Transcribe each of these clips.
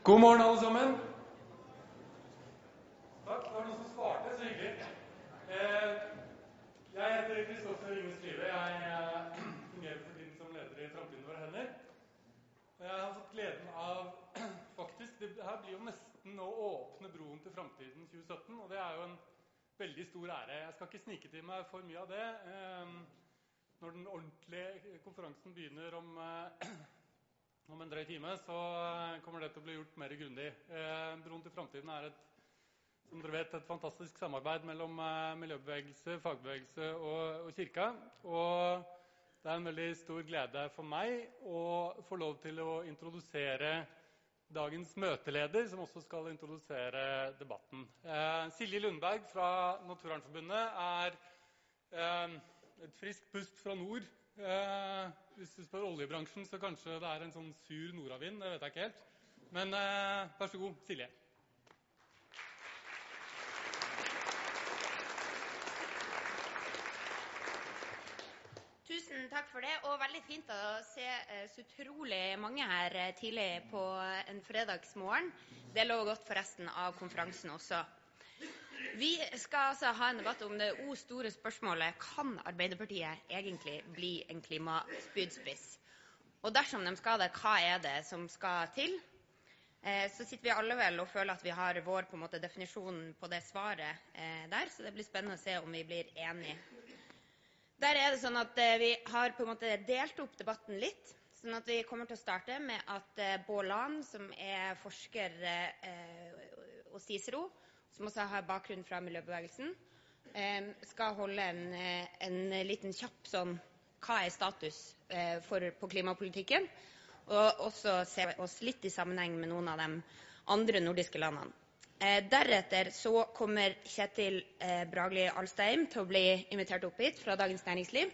God morgen alle sammen. Takk, det var noen som svarte, så hyggelig. Jeg heter Kristoffer Inge Skrive. Jeg fungerer for tiden som leder i Fremtiden Våre Hender. Og jeg har fått gleden av, faktisk, det her blir jo nesten å åpne broen til Fremtiden 2017, og det er jo en veldig stor ære. Jeg skal ikke snike til meg for mye av det. Når den ordentlige konferansen begynner om en drøy time, så kommer det til å bli gjort mer grundig. Broen til Fremtiden er som dere vet, et fantastisk samarbeid mellom miljøbevegelse, fagbevegelse og kirka. Og det er en veldig stor glede for meg å få lov til å introdusere dagens møteleder, som også skal introdusere debatten. Silje Lundberg fra Naturvernforbundet er et friskt pust fra nord. Hvis du spør oljebransjen, så kanskje det er en sånn sur nordavind, det vet jeg ikke helt. Men vær så god, Silje. Tusen takk for det, og veldig fint å se så utrolig mange her tidlig på en fredagsmorgen. Det lå godt for resten av konferansen også. Vi skal altså ha en debatt om det store spørsmålet: kan Arbeiderpartiet egentlig bli en klimaspydspiss? Og dersom de skal det, hva er det som skal til? Så sitter vi alle vel og føler at vi har vår på en måte definisjon på det svaret der, så det blir spennende å se om vi blir enige. Der er det sånn at vi har på en måte delt opp debatten litt, sånn at vi kommer til å starte med at Båland, som er forsker og Cicero, som også har bakgrunn fra miljøbevegelsen, skal holde en liten kjapp sånn, hva er status på klimapolitikken, og også se oss litt i sammenheng med noen av de andre nordiske landene. Deretter så kommer Kjetil Bragli Alstheim til å bli invitert opp hit fra Dagens Næringsliv.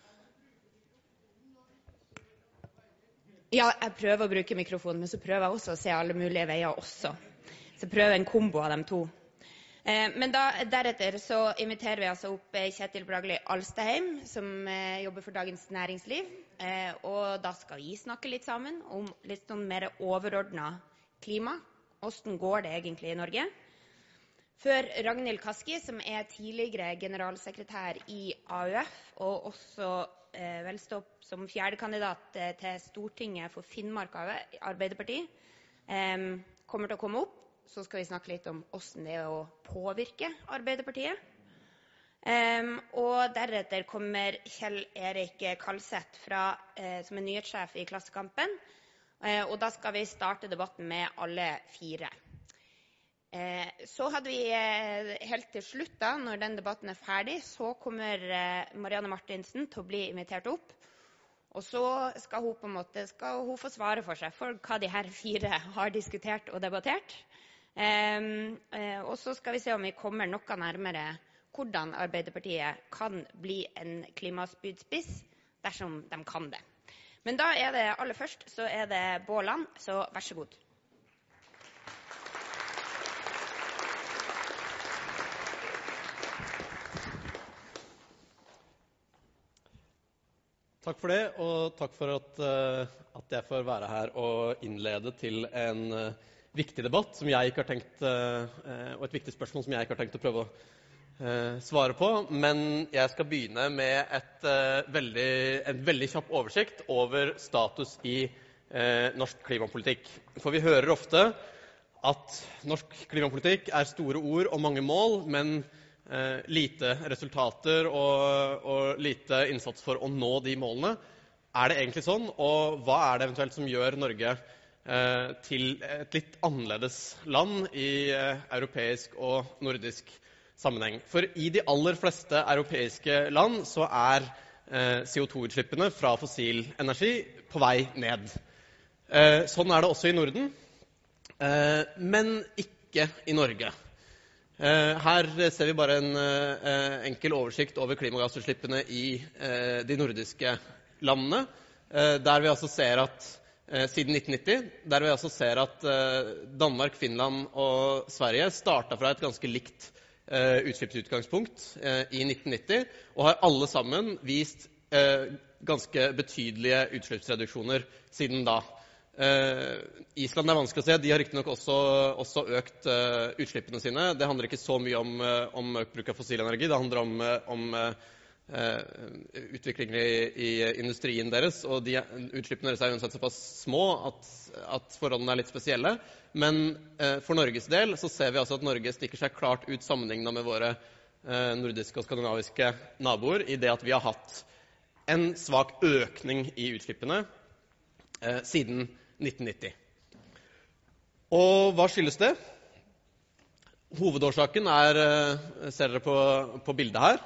Ja, jeg prøver å bruke mikrofonen, men så prøver jeg også å se alle mulige veier også. Så prøver en kombo av dem to. Men deretter så inviterer vi altså opp Kjetil Bragli Alstheim, som jobber for Dagens Næringsliv, og da skal vi snakke litt sammen om litt sånn mer overordnet klima. Hvordan går det egentlig i Norge? Før Ragnhild Kaski, som er tidligere generalsekretær i AUF, og også velstått som fjerdekandidat til Stortinget for Finnmark Arbeiderparti, kommer til å komme opp. Så skal vi snakke litt om hvordan det er å påvirke Arbeiderpartiet. Og deretter kommer Kjell Erik Kalseth som er nyhetssjef i Klassekampen. Og da skal vi starte debatten med alle fire. Så hadde vi helt til slutt da, når den debatten er ferdig, så kommer Marianne Martinsen til å bli invitert opp. Og så skal hun få svare for seg for hva de her fire har diskutert og debattert. Og så skal vi se om vi kommer noe nærmere hvordan Arbeiderpartiet kan bli en klimaspydspiss dersom de kan det. Men da er det aller først, så er det Båland, så vær så god. Takk for det, og takk for at jeg får være her og innlede til en viktig debatt som jeg ikke har tenkt, og et viktig spørsmål som jeg ikke har tenkt å prøve å svare på, men jeg skal begynne med en veldig kjapp oversikt over status i norsk klimapolitikk. For vi hører ofte at norsk klimapolitikk er store ord og mange mål, men lite resultater og lite innsats for å nå de målene. Er det egentlig sånn, og hva er det eventuelt som gjør Norge til et litt annerledes land i europeisk og nordisk sammenheng? For i de aller fleste europeiske land så er CO2-utslippene fra fossil energi på vei ned. Sånn er det også i Norden, men ikke i Norge. Her ser vi bare en enkel oversikt over klimagassutslippene i de nordiske landene, der vi altså ser at siden 1990, der vi altså ser at Danmark, Finland og Sverige startet fra et ganske likt utslippsutgangspunkt i 1990, og har alle sammen vist ganske betydelige utslippsreduksjoner siden da. Island vanskelig å se. De har riktig nok også økt utslippene sine. Det handler ikke så mye om økt bruk av fossil energi. Det handler om utviklingen i industrien deres, og utslippene deres uansett såpass små at forholdene litt spesielle. Men for Norges del så ser vi altså at Norge stikker seg klart ut sammenlignet med våre nordiske og skandinaviske naboer i det at vi har hatt en svak økning i utslippene siden 1990. Og hva skyldes det? Hovedårsaken ser dere på bildet her.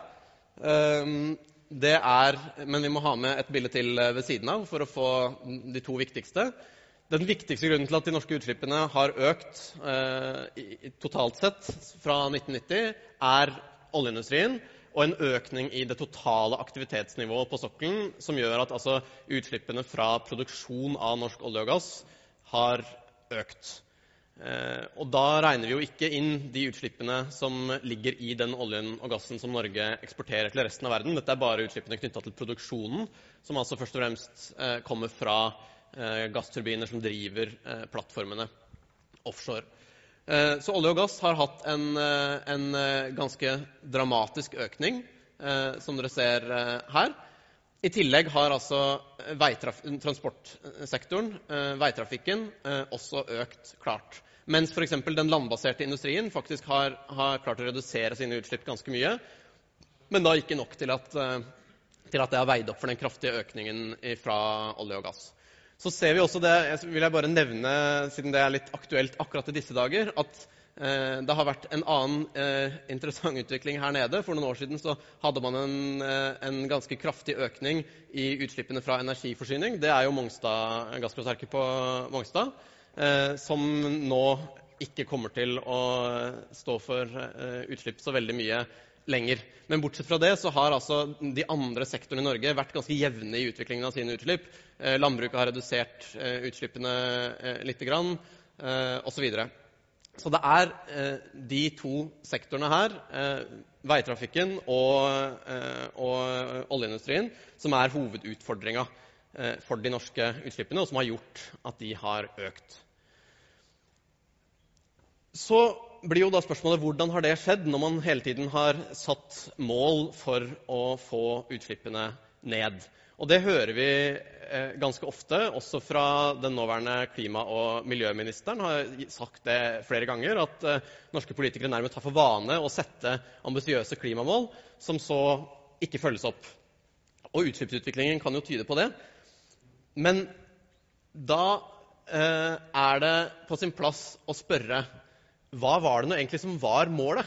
Men vi må ha med et bilde til ved siden av for å få de to viktigste. Den viktigste grunnen til at de norske utslippene har økt totalt sett fra 1990 oljeindustrien og en økning i det totale aktivitetsnivået på sokkelen som gjør at altså, utslippene fra produksjon av norsk olje og gass har økt. Og da regner vi jo ikke inn de utslippene som ligger i den oljen og gassen som Norge eksporterer til resten av verden. Dette bare utslippene knyttet til produksjonen, som altså først og fremst kommer fra gassturbiner som driver plattformene offshore. Så olje og gass har hatt en ganske dramatisk økning, som dere ser her. I tillegg har altså transportsektoren, veitrafikken, også økt klart. Mens for eksempel den landbaserte industrien faktisk har klart å redusere sine utslipp ganske mye, men da ikke nok til at det har veid opp for den kraftige økningen fra olje og gass. Så ser vi også det, vil jeg bare nevne, siden det litt aktuelt akkurat i disse dager, at det har vært en annen interessant utvikling her nede. For noen år siden så hadde man en ganske kraftig økning i utslippene fra energiforsyning. Det jo gasskraftverket på Mongstad, som nå ikke kommer til å stå for utslipp så veldig mye lenger. Men bortsett fra det så har altså de andre sektorene i Norge vært ganske jevne i utviklingen av sine utslipp. Landbruket har redusert utslippene litt grann, og så videre. Så det de to sektorene her, veitrafikken og oljeindustrien, som hovedutfordringen for de norske utslippene, og som har gjort at de har økt. Så blir jo da spørsmålet hvordan har det skjedd når man hele tiden har satt mål for å få utslippene ned. Og det hører vi ganske ofte, også fra den nåværende klima- og miljøministeren har sagt det flere ganger, at norske politikere nærmest har for vane å sette ambisiøse klimamål som så ikke følges opp. Og utslippsutviklingen kan jo tyde på det. Men da det på sin plass å spørre hva var det nå egentlig som var målet?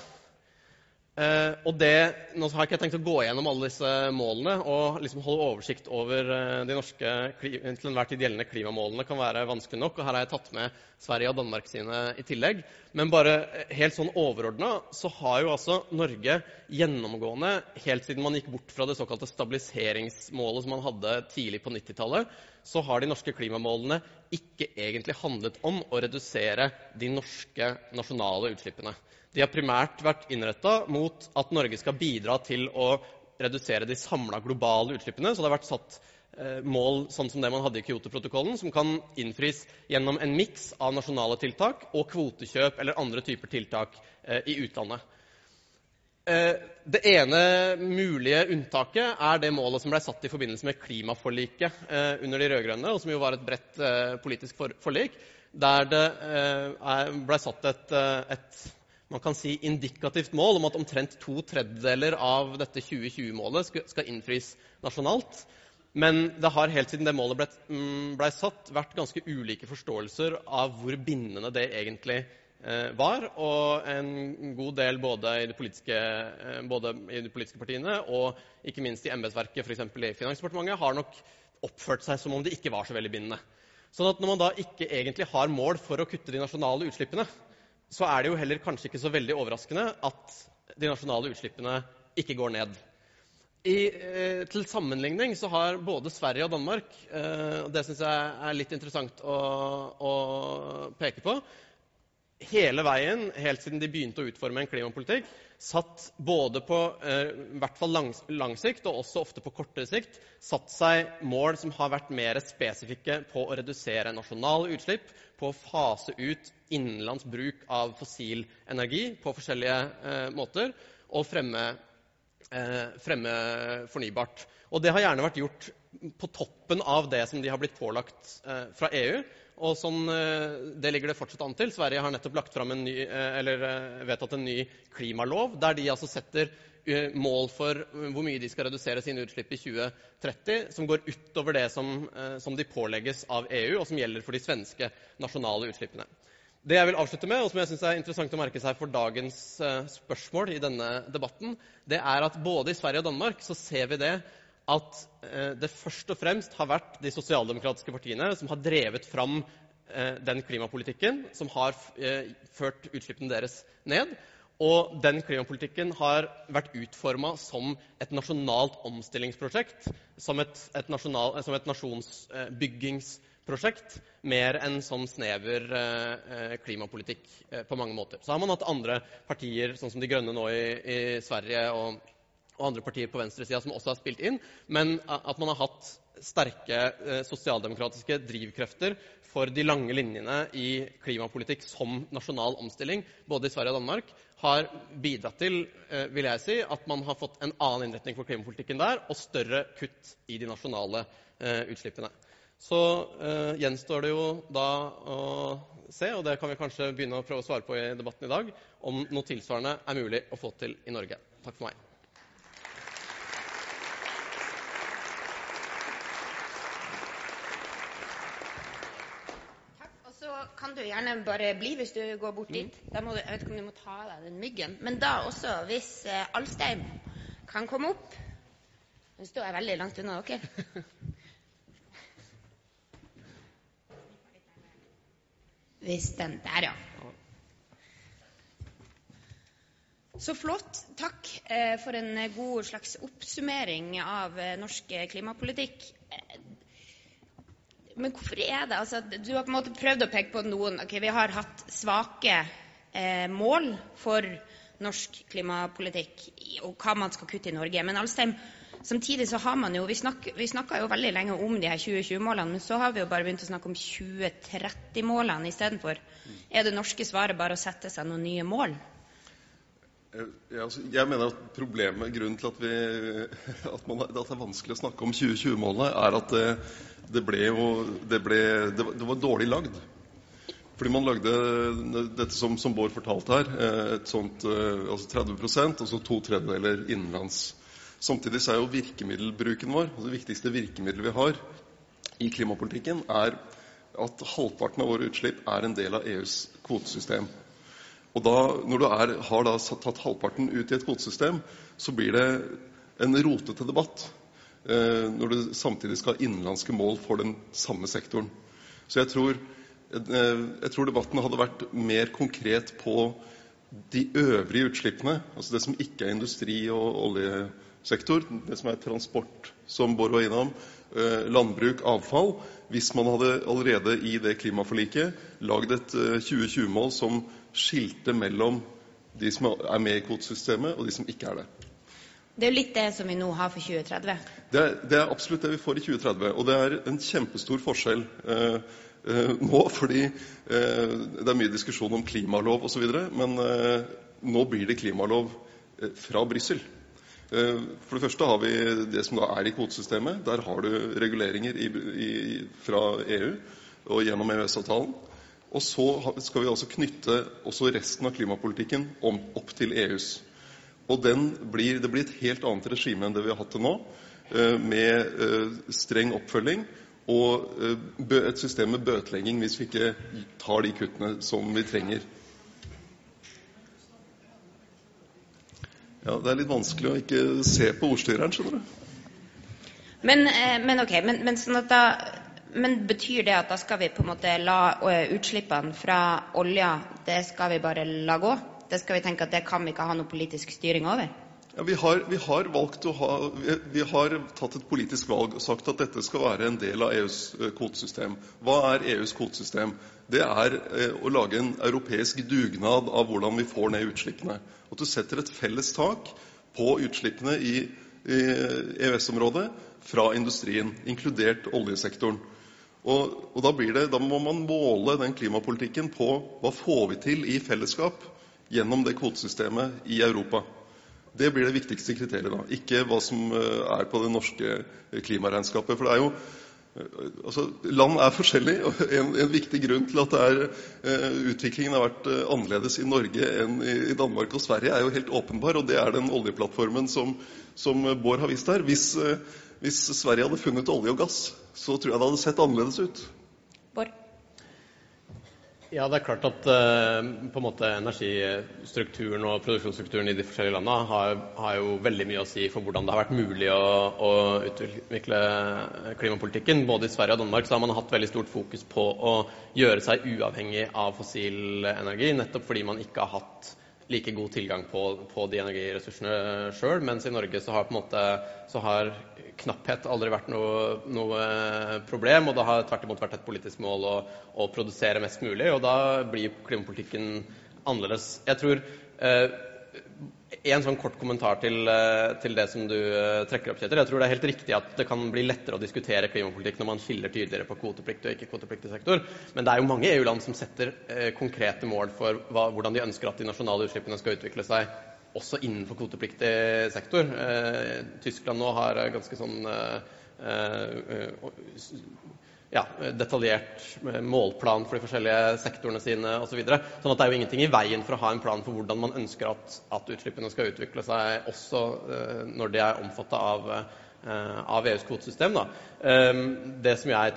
Og nå har ikke jeg tenkt å gå gjennom alle disse målene, og liksom holde oversikt over de norske til enhver tid gjeldende klimamålene kan være vanskelig nok, og her har jeg tatt med Sverige og Danmark sine i tillegg. Men bare helt sånn overordnet, så har jo altså Norge gjennomgående, helt siden man gikk bort fra det såkalte stabiliseringsmålet som man hadde tidlig på 90-tallet, så har de norske klimamålene ikke egentlig handlet om å redusere de norske nasjonale utslippene. De har primært vært innrettet mot at Norge skal bidra til å redusere de samlede globale utslippene. Så det har vært satt mål sånn som det man hadde i Kyoto-protokollen, som kan innfris gjennom en miks av nasjonale tiltak og kvotekjøp eller andre typer tiltak i utlandet. Det ene mulige unntaket det målet som ble satt i forbindelse med klimaforliket under de rød-grønne, og som jo var et bredt politisk forlik, der det ble satt et man kan si indikativt mål om at omtrent 2/3 av dette 2020-målet skal innfris nasjonalt. Men det har helt siden det målet ble satt vært ganske ulike forståelser av hvor bindende det egentlig var, og en god del både i de politiske partiene og ikke minst i embetsverket, for eksempel i Finansdepartementet, har nok oppført seg som om det ikke var så veldig bindende. Sånn at når man da ikke egentlig har mål for å kutte de nasjonale utslippene, så det jo heller kanskje ikke så veldig overraskende at de nasjonale utslippene ikke går ned. Til sammenligning så har både Sverige og Danmark, og det synes jeg litt interessant å peke på, hele veien, helt siden de begynte å utforme en klimapolitikk, satt både på i hvert fall lang sikt, og også ofte på kortere sikt, satt seg mål som har vært mer spesifikke på å redusere nasjonale utslipp, på å fase ut innenlands bruk av fossil energi på forskjellige måter, og fremme fornybart. Og det har gjerne vært gjort på toppen av det som de har blitt pålagt fra EU, og som det ligger det fortsatt an til. Sverige har nettopp lagt fram vedtatt en ny klimalov, der de altså setter mål for hvor mye de skal redusere sine utslipp i 2030, som går utover det som de pålegges av EU, og som gjelder for de svenske nasjonale utslippene. Det jeg vil avslutte med, og som jeg synes er interessant å merke seg for dagens spørsmål i denne debatten, det er at både i Sverige og Danmark så ser vi det at det først og fremst har vært de sosialdemokratiske partiene som har drevet fram den klimapolitikken som har ført utslippene deres ned. Og den klimapolitikken har vært utformet som et nasjonalt omstillingsprosjekt, som et nasjonsbyggingsprosjekt, mer enn som snever klimapolitikk på mange måter. Så har man hatt andre partier, sånn som De Grønne nå i Sverige, og andre partier på venstresiden som også har spilt inn, men at man har hatt sterke sosialdemokratiske drivkrefter for de lange linjene i klimapolitikk som nasjonal omstilling, både i Sverige og Danmark, har bidratt til, vil jeg si, at man har fått en annen innretning for klimapolitikken der, og større kutt i de nasjonale utslippene. Så gjenstår det jo da å se, og det kan vi kanskje begynne å prøve å svare på i debatten i dag, om noe tilsvarende er mulig å få til i Norge. Takk for meg. Kan du gjerne bare bli hvis du går bort dit. Da må jeg vet ikke om du må ta av deg den myggen. Men da også, hvis Alstein kan komme opp. Nå står jeg veldig langt unna dere. Hvis den der, ja. Så flott. Takk for en god slags oppsummering av norsk klimapolitikk. Men hvorfor er det? Altså, du har på en måte prøvd å peke på noen. Okay, vi har hatt svake mål for norsk klimapolitikk og hva man skal kutte i Norge. Men Alstein, samtidig så har man jo, vi snakket jo veldig lenge om de her 2020-målene, men så har vi jo bare begynt å snakke om 2030-målene i stedet for. Er det norske svaret bare å sette seg noen nye mål? Jeg mener at grunnen til at det er vanskelig å snakke om 2020-målene, er at det var dårlig lagd. Fordi man lagde dette som Bård fortalte her, et sånt, altså 30%, og så 2/3 innenlands. Samtidig så er jo virkemiddelbruken vår, det viktigste virkemiddelet vi har i klimapolitikken, er at halvparten av våre utslipp er en del av EUs kvotesystem. Og da, når du har tatt halvparten ut i et kvotesystem, så blir det en rotete debatt når du samtidig skal ha innenlandske mål for den samme sektoren. Så jeg tror debatten hadde vært mer konkret på de øvrige utslippene, altså det som ikke er industri og oljesektor, det som er transport, som Bård var innom, landbruk, avfall, hvis man hadde allerede i det klimaforliket laget et 2020-mål som skilte mellom de som er med i kvotesystemet og de som ikke er det. Det er jo litt det som vi nå har for 2030. Det er absolutt det vi får i 2030, og det er en kjempestor forskjell nå, fordi det er mye diskusjon om klimalov og så videre, men nå blir det klimalov fra Brussel. For det første har vi det som da er i kvotesystemet. Der har du reguleringer fra EU og gjennom EØS-avtalen. Og så skal vi altså knytte også resten av klimapolitikken opp til EUs. Og det blir et helt annet regime enn det vi har hatt til nå, med streng oppfølging og et system med bøtelegging hvis vi ikke tar de kuttene som vi trenger. Ja, det er litt vanskelig å ikke se på ordstyreren, skjønner du. Men sånn at da... Men betyr det at da skal vi på en måte la utslippene fra olja, det skal vi bare la gå? Det skal vi tenke at det kan vi ikke ha noe politisk styring over? Ja, vi har valgt vi har tatt et politisk valg og sagt at dette skal være en del av EUs kvotesystem. Hva er EUs kvotesystem? Det er å lage en europeisk dugnad av hvordan vi får ned utslippene. At du setter et felles tak på utslippene i EØS-området fra industrien, inkludert oljesektoren. Og da må man måle den klimapolitikken på hva får vi til i fellesskap gjennom det kvotesystemet i Europa. Det blir det viktigste kriteriet da, ikke hva som er på det norske klimaregnskapet. For det er jo, altså, land er forskjellige, og en viktig grunn til at utviklingen har vært annerledes i Norge enn i Danmark og Sverige er jo helt åpenbar, og det er den oljeplattformen som Bård har vist her. Hvis Sverige hadde funnet olje og gass, så tror jeg det hadde sett annerledes ut. Bård? Ja, det er klart at på en måte energistrukturen og produksjonsstrukturen i de forskjellige landene har jo veldig mye å si for hvordan det har vært mulig å utvikle klimapolitikken. Både i Sverige og Danmark så har man hatt veldig stort fokus på å gjøre seg uavhengig av fossil energi, nettopp fordi man ikke har hatt like god tilgang på de energiressursene selv, mens i Norge så har knapphet aldri vært noe problem, og det har tvert imot vært et politisk mål å produsere mest mulig, og da blir klimapolitikken annerledes. Jeg tror en sånn kort kommentar til det som du trekker opp, Kjetil. Jeg tror det er helt riktig at det kan bli lettere å diskutere klimapolitikk når man skiller tydeligere på kvotepliktig og ikke-kvotepliktig sektor, men det er jo mange EU-land som setter konkrete mål for hvordan de ønsker at de nasjonale utslippene skal utvikle seg, også innenfor kvotepliktig sektor. Tyskland nå har ganske sånn detaljert målplan for de forskjellige sektorene sine og så videre. Sånn at det er jo ingenting i veien for å ha en plan for hvordan man ønsker at utslippene skal utvikle seg, også når de er omfattet av EUs kvotesystem. Det som jeg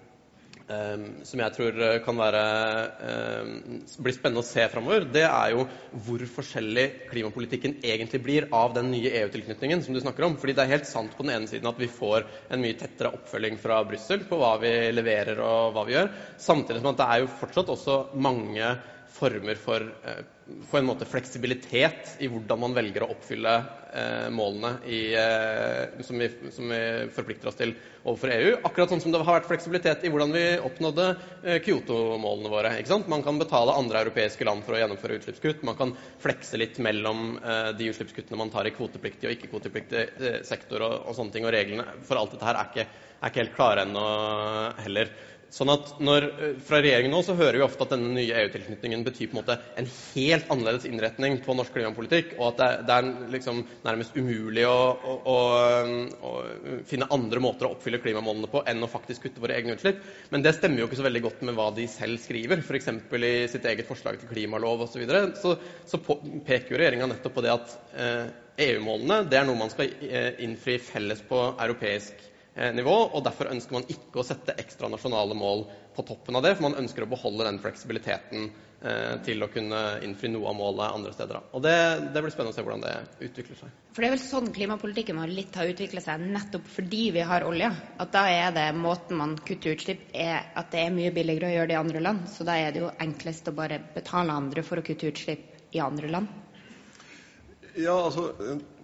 tror kan bli spennende å se fremover, det er jo hvor forskjellig klimapolitikken egentlig blir av den nye EU-tilknytningen som du snakker om. Fordi det er helt sant på den ene siden at vi får en mye tettere oppfølging fra Brussel på hva vi leverer og hva vi gjør, samtidig som at det er jo fortsatt også mange former for en måte fleksibilitet i hvordan man velger å oppfylle målene som vi forplikter oss til overfor EU. Akkurat sånn som det har vært fleksibilitet i hvordan vi oppnådde Kyoto-målene våre. Ikke sant? Man kan betale andre europeiske land for å gjennomføre utslippskutt. Man kan flekse litt mellom de utslippskuttene man tar i kvotepliktig og ikke-kvotepliktig sektor og sånne ting. Og reglene for alt dette her er ikke helt klare ennå heller. Sånn at fra regjeringen nå så hører vi ofte at denne nye EU-tilknytningen betyr på en måte en helt annerledes innretning på norsk klimapolitikk, og at det er liksom nærmest umulig å finne andre måter å oppfylle klimamålene på enn å faktisk kutte våre egne utslipp. Men det stemmer jo ikke så veldig godt med hva de selv skriver, for eksempel i sitt eget forslag til klimalov og så videre. Så peker jo regjeringen nettopp på det at EU-målene, det er noe man skal innfri felles på europeisk nivå, og derfor ønsker man ikke å sette ekstra nasjonale mål på toppen av det, for man ønsker å beholde den fleksibiliteten til å kunne innfri noe av målet andre steder. Og det blir spennende å se hvordan det utvikler seg. For det er vel sånn klimapolitikken må litt ha utviklet seg, nettopp fordi vi har olje. At da er det måten man kutter utslipp at det er mye billigere å gjøre det i andre land, så da er det jo enklest å bare betale andre for å kutte utslipp i andre land. Ja, altså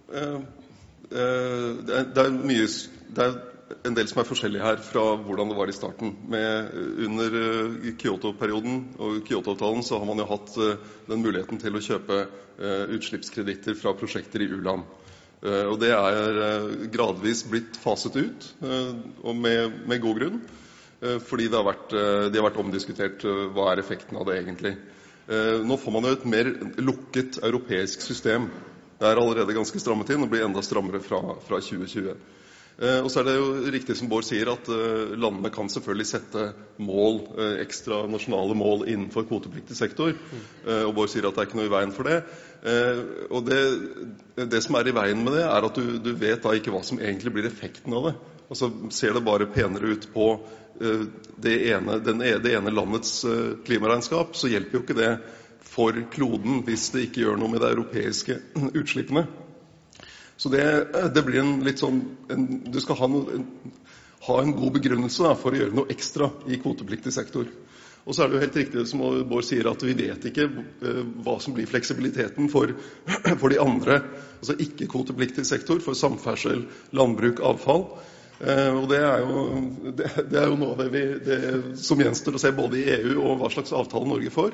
det er en del som er forskjellig her fra hvordan det var i starten. Under Kyoto-perioden og Kyoto-avtalen så har man jo hatt den muligheten til å kjøpe utslippskreditter fra prosjekter i u-land. Og det er gradvis blitt faset ut, og med god grunn, fordi de har vært omdiskutert hva er effekten av det egentlig. Nå får man jo et mer lukket europeisk system. Det er allerede ganske strammet inn og blir enda strammere fra 2020. Og så er det jo riktig som Bård sier at landene kan selvfølgelig sette mål, ekstra nasjonale mål innenfor kvotepliktig sektor. Og Bård sier at det er ikke noe i veien for det. Og det som er i veien med det er at du vet da ikke hva som egentlig blir effekten av det. Altså ser det bare penere ut på det ene landets klimaregnskap, så hjelper jo ikke det for kloden hvis det ikke gjør noe med de europeiske utslippene. Så det blir en litt sånn, du skal ha en god begrunnelse for å gjøre noe ekstra i kvotepliktig sektor. Og så det jo helt riktig som Bård sier, at vi vet ikke hva som blir fleksibiliteten for de andre, altså ikke-kvotepliktig sektor, for samferdsel, landbruk, avfall. Og det jo noe av det som gjenstår å se både i EU og hva slags avtale Norge får.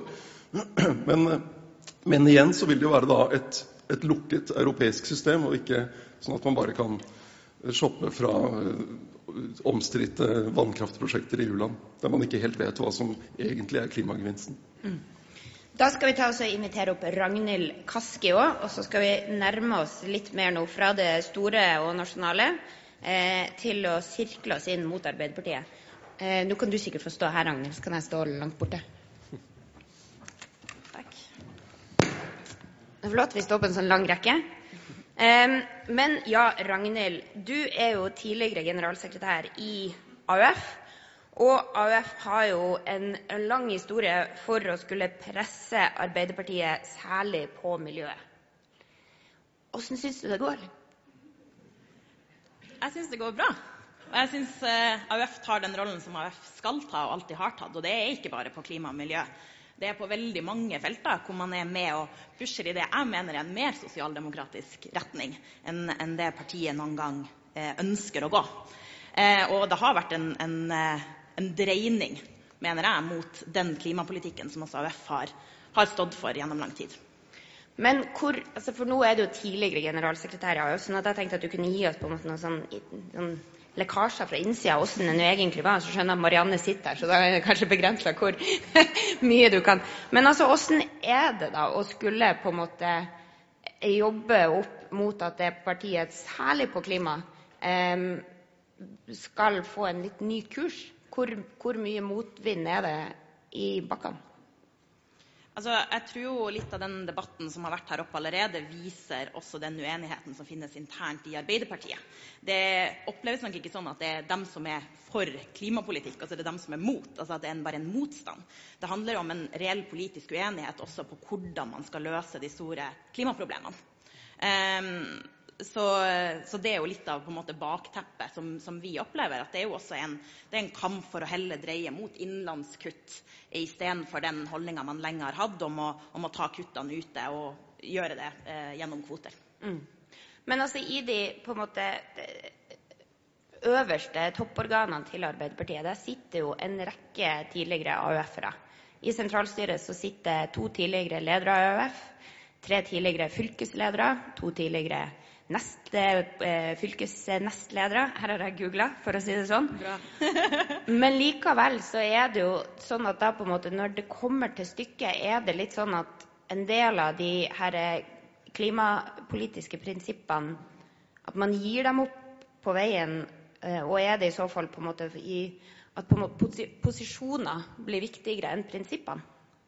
Men igjen så vil det jo være da et lukket europeisk system, og ikke sånn at man bare kan shoppe fra omstridte vannkraftprosjekter i U-land, der man ikke helt vet hva som egentlig klimagevinsten. Da skal vi ta oss og invitere opp Ragnhild Kaski også, og så skal vi nærme oss litt mer nå fra det store og nasjonale til å sirkle oss inn mot Arbeiderpartiet. Nå kan du sikkert få stå her, Ragnhild, så kan jeg stå langt borte. Takk. Det flott, vi står på en sånn lang rekke. Men ja, Ragnhild, du jo tidligere generalsekretær i AUF, og AUF har jo en lang historie for å skulle presse Arbeiderpartiet, særlig på miljøet. Hvordan synes du det går? Jeg synes det går bra. Og jeg synes AUF tar den rollen som AUF skal ta og alltid har tatt, og det ikke bare på klima og miljø. Det på veldig mange felter hvor man med og pusher i det jeg mener en mer sosialdemokratisk retning enn det partiet noen gang ønsker å gå. Og det har vært en dreining, mener jeg, mot den klimapolitikken som også AUF har stått for gjennom lang tid. Men for nå det jo tidligere generalsekretær i AUF, sånn at jeg tenkte at du kunne gi oss på en måte noen sånn lekkasjer fra innsida, hvordan det nå egentlig var, så skjønner jeg at Marianne sitter her, så da det kanskje begrenset hvor mye du kan. Men altså, hvordan det da å skulle på en måte jobbe opp mot at det partiet, særlig på klima, skal få en litt ny kurs? Hvor mye motvind det i bakken? Altså, jeg tror jo litt av den debatten som har vært her oppe allerede viser også den uenigheten som finnes internt i Arbeiderpartiet. Det oppleves nok ikke sånn at det dem som for klimapolitikk, altså det dem som mot, altså at det bare en motstand. Det handler om en reell politisk uenighet også på hvordan man skal løse de store klimaproblemene. Så det jo litt av på en måte bakteppet som vi opplever, at det jo også det en kamp for å heller dreie mot innenlandskutt i stedet for den holdningen man lenge har hatt om å ta kuttene ute og gjøre det gjennom kvoter. Men altså i de på en måte øverste topporganene til Arbeiderpartiet, der sitter jo en rekke tidligere AUF-ere. I sentralstyret så sitter 2 tidligere ledere av AUF, 3 tidligere fylkesledere, 2 tidligere fylkesnestledere. Her har jeg googlet, for å si det sånn. Men likevel så det jo sånn at da på en måte, når det kommer til stykket, det litt sånn at en del av de her klimapolitiske prinsippene, at man gir dem opp på veien, og det i så fall på en måte at posisjoner blir viktigere enn prinsippene?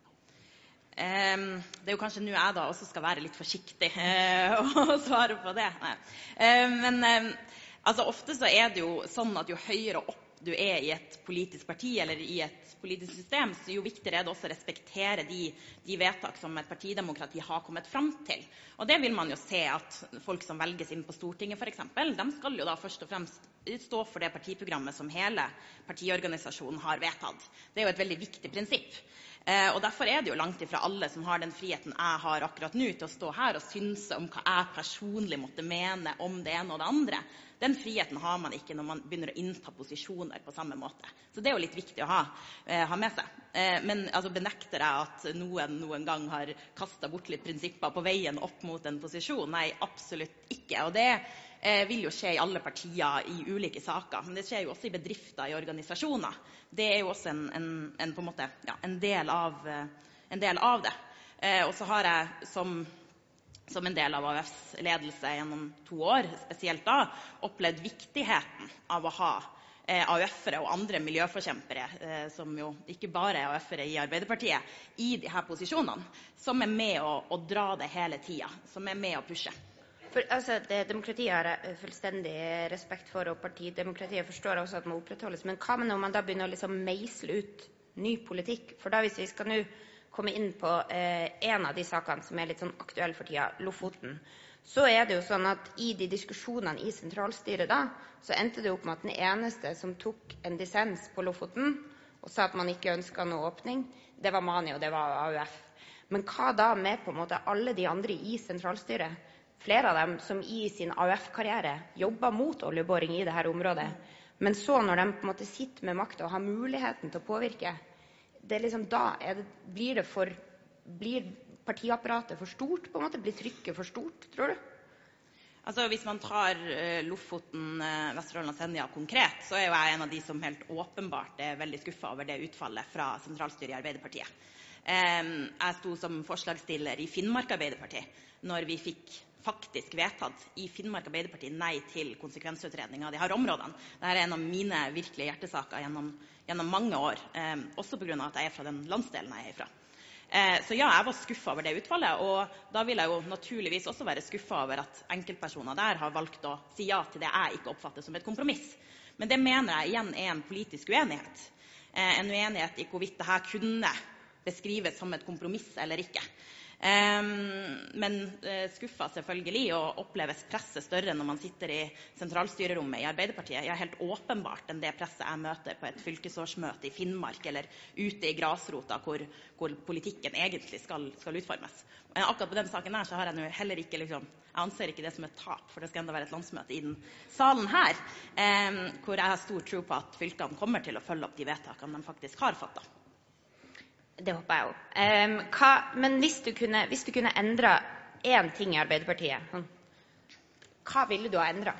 Det jo kanskje nå jeg da også skal være litt forsiktig å svare på det. Men altså ofte så det jo sånn at jo høyere opp du i et politisk parti eller i et politisk system, så jo viktigere det også å respektere de vedtak som et partidemokrati har kommet fram til. Og det vil man jo se at folk som velges inn på Stortinget for eksempel, de skal jo da først og fremst stå for det partiprogrammet som hele partiorganisasjonen har vedtatt. Det jo et veldig viktig prinsipp. Og derfor det jo langt ifra alle som har den friheten jeg har akkurat nå til å stå her og synse om hva jeg personlig måtte mene om det ene og det andre. Den friheten har man ikke når man begynner å innta posisjoner på samme måte. Så det jo litt viktig å ha med seg. Men altså, benekter jeg at noen gang har kastet bort litt prinsipper på veien opp mot en posisjon? Nei, absolutt ikke. Og det vil jo skje i alle partier i ulike saker, men det skjer jo også i bedrifter, i organisasjoner. Det jo også på en måte, ja, en del av det. Og så har jeg som en del av AUFs ledelse gjennom 2 år, spesielt da, opplevd viktigheten av å ha AUF-ere og andre miljøforkjempere, som jo ikke bare AUF-ere i Arbeiderpartiet, i de her posisjonene, som med å dra det hele tiden, som med å pushe. For altså, demokratiet har jeg fullstendig respekt for, og partidemokratiet forstår også at det må opprettholdes. Men hva med når man da begynner å liksom meisle ut ny politikk? For da hvis vi skal nå komme inn på en av de sakene som litt sånn aktuelle for tida, Lofoten, så det jo sånn at i de diskusjonene i sentralstyret da, så endte det opp med at den eneste som tok en dissens på Lofoten, og sa at man ikke ønsket noe åpning. Det var Mani, og det var AUF. Men hva da med på en måte alle de andre i sentralstyret? Flere av dem som i sin AUF-karriere jobbet mot oljeboring i dette området. Men så når de på en måte sitter med makt og har muligheten til å påvirke, det liksom, blir partiapparatet for stort, på en måte? Blir trykket for stort, tror du? Altså, hvis man tar Lofoten, Vesterålen og Senja konkret, så jo jeg en av de som helt åpenbart veldig skuffet over det utfallet fra sentralstyret i Arbeiderpartiet. Jeg sto som forslagsstiller i Finnmark Arbeiderparti når vi fikk faktisk vedtatt i Finnmark Arbeiderparti nei til konsekvensutredning av de her områdene. Dette en av mine virkelige hjertesaker gjennom mange år, også på grunn av at jeg fra den landsdelen jeg fra. Så ja, jeg var skuffet over det utfallet, og da vil jeg jo naturligvis også være skuffet over at enkeltpersoner der har valgt å si ja til det jeg ikke oppfatter som et kompromiss. Men det mener jeg igjen en politisk uenighet. En uenighet i hvorvidt dette kunne beskrives som et kompromiss eller ikke. Men skuffet selvfølgelig, og oppleves presset større når man sitter i sentralstyrerommet i Arbeiderpartiet. Ja, helt åpenbart enn det presset jeg møter på et fylkesårsmøte i Finnmark eller ute i grasrota hvor politikken egentlig skal utformes. Men akkurat på den saken her så har jeg heller ikke jeg anser ikke det som et tap, for det skal enda være et landsmøte i den salen her, hvor jeg har stor tro på at fylkene kommer til å følge opp de vedtakene de faktisk har fattet. Det håper jeg også. Men hvis du kunne endre én ting i Arbeiderpartiet, hva ville du ha endret?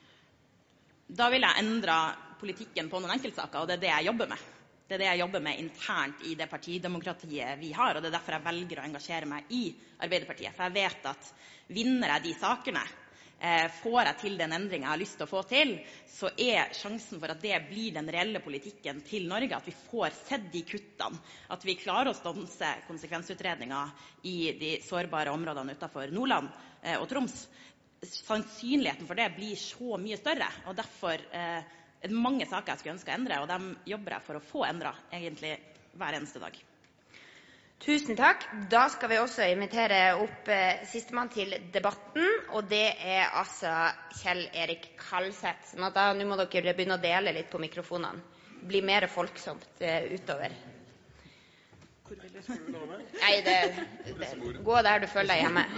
Da vil jeg endre politikken på noen enkeltsaker, og det det jeg jobber med. Det det jeg jobber med internt i det partidemokratiet vi har, og det derfor jeg velger å engasjere meg i Arbeiderpartiet. For jeg vet at vinner jeg de sakene, får jeg til den endringen jeg har lyst til å få til, så sjansen for at det blir den reelle politikken til Norge, at vi får sett de kuttene, at vi klarer å stanse konsekvensutredninger i de sårbare områdene utenfor Nordland og Troms. Sannsynligheten for det blir så mye større, og derfor mange saker jeg skulle ønske å endre, og dem jobber jeg for å få endret egentlig hver eneste dag. Tusen takk. Da skal vi også invitere opp sistemann til debatten, og det altså Kjell Erik Kalseth. Sånn at nå må dere begynne å dele litt på mikrofonene. Det blir mer folksomt utover. Hvor vil du skulle gå med? Nei, gå der du føler deg hjemme.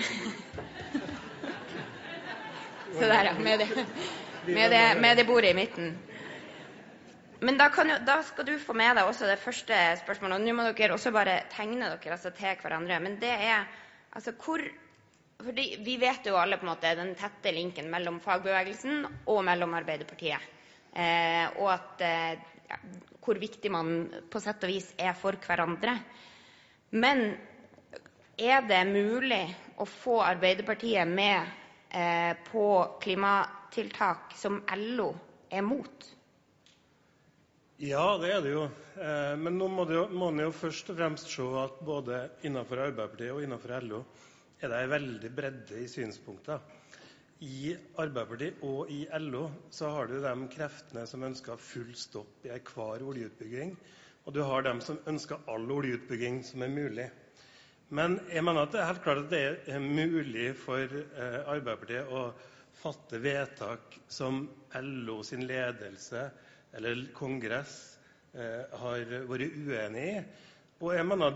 Så der, ja, med det bordet i midten. Men da skal du få med deg også det første spørsmålet, og nå må dere også bare tegne dere til hverandre. Men det altså fordi vi vet jo alle på en måte den tette linken mellom fagbevegelsen og mellom Arbeiderpartiet, og at hvor viktig man på sett og vis for hverandre. Men det mulig å få Arbeiderpartiet med på klimatiltak som LO mot? Ja, det det jo. Men nå må man jo først og fremst se at både innenfor Arbeiderpartiet og innenfor LO det veldig bredde i synspunkter. I Arbeiderpartiet og i LO så har du de kreftene som ønsker full stopp i hver oljeutbygging, og du har dem som ønsker all oljeutbygging som mulig. Men jeg mener at det helt klart at det mulig for Arbeiderpartiet å fatte vedtak som LO sin ledelse eller kongress har vært uenig i. Og jeg mener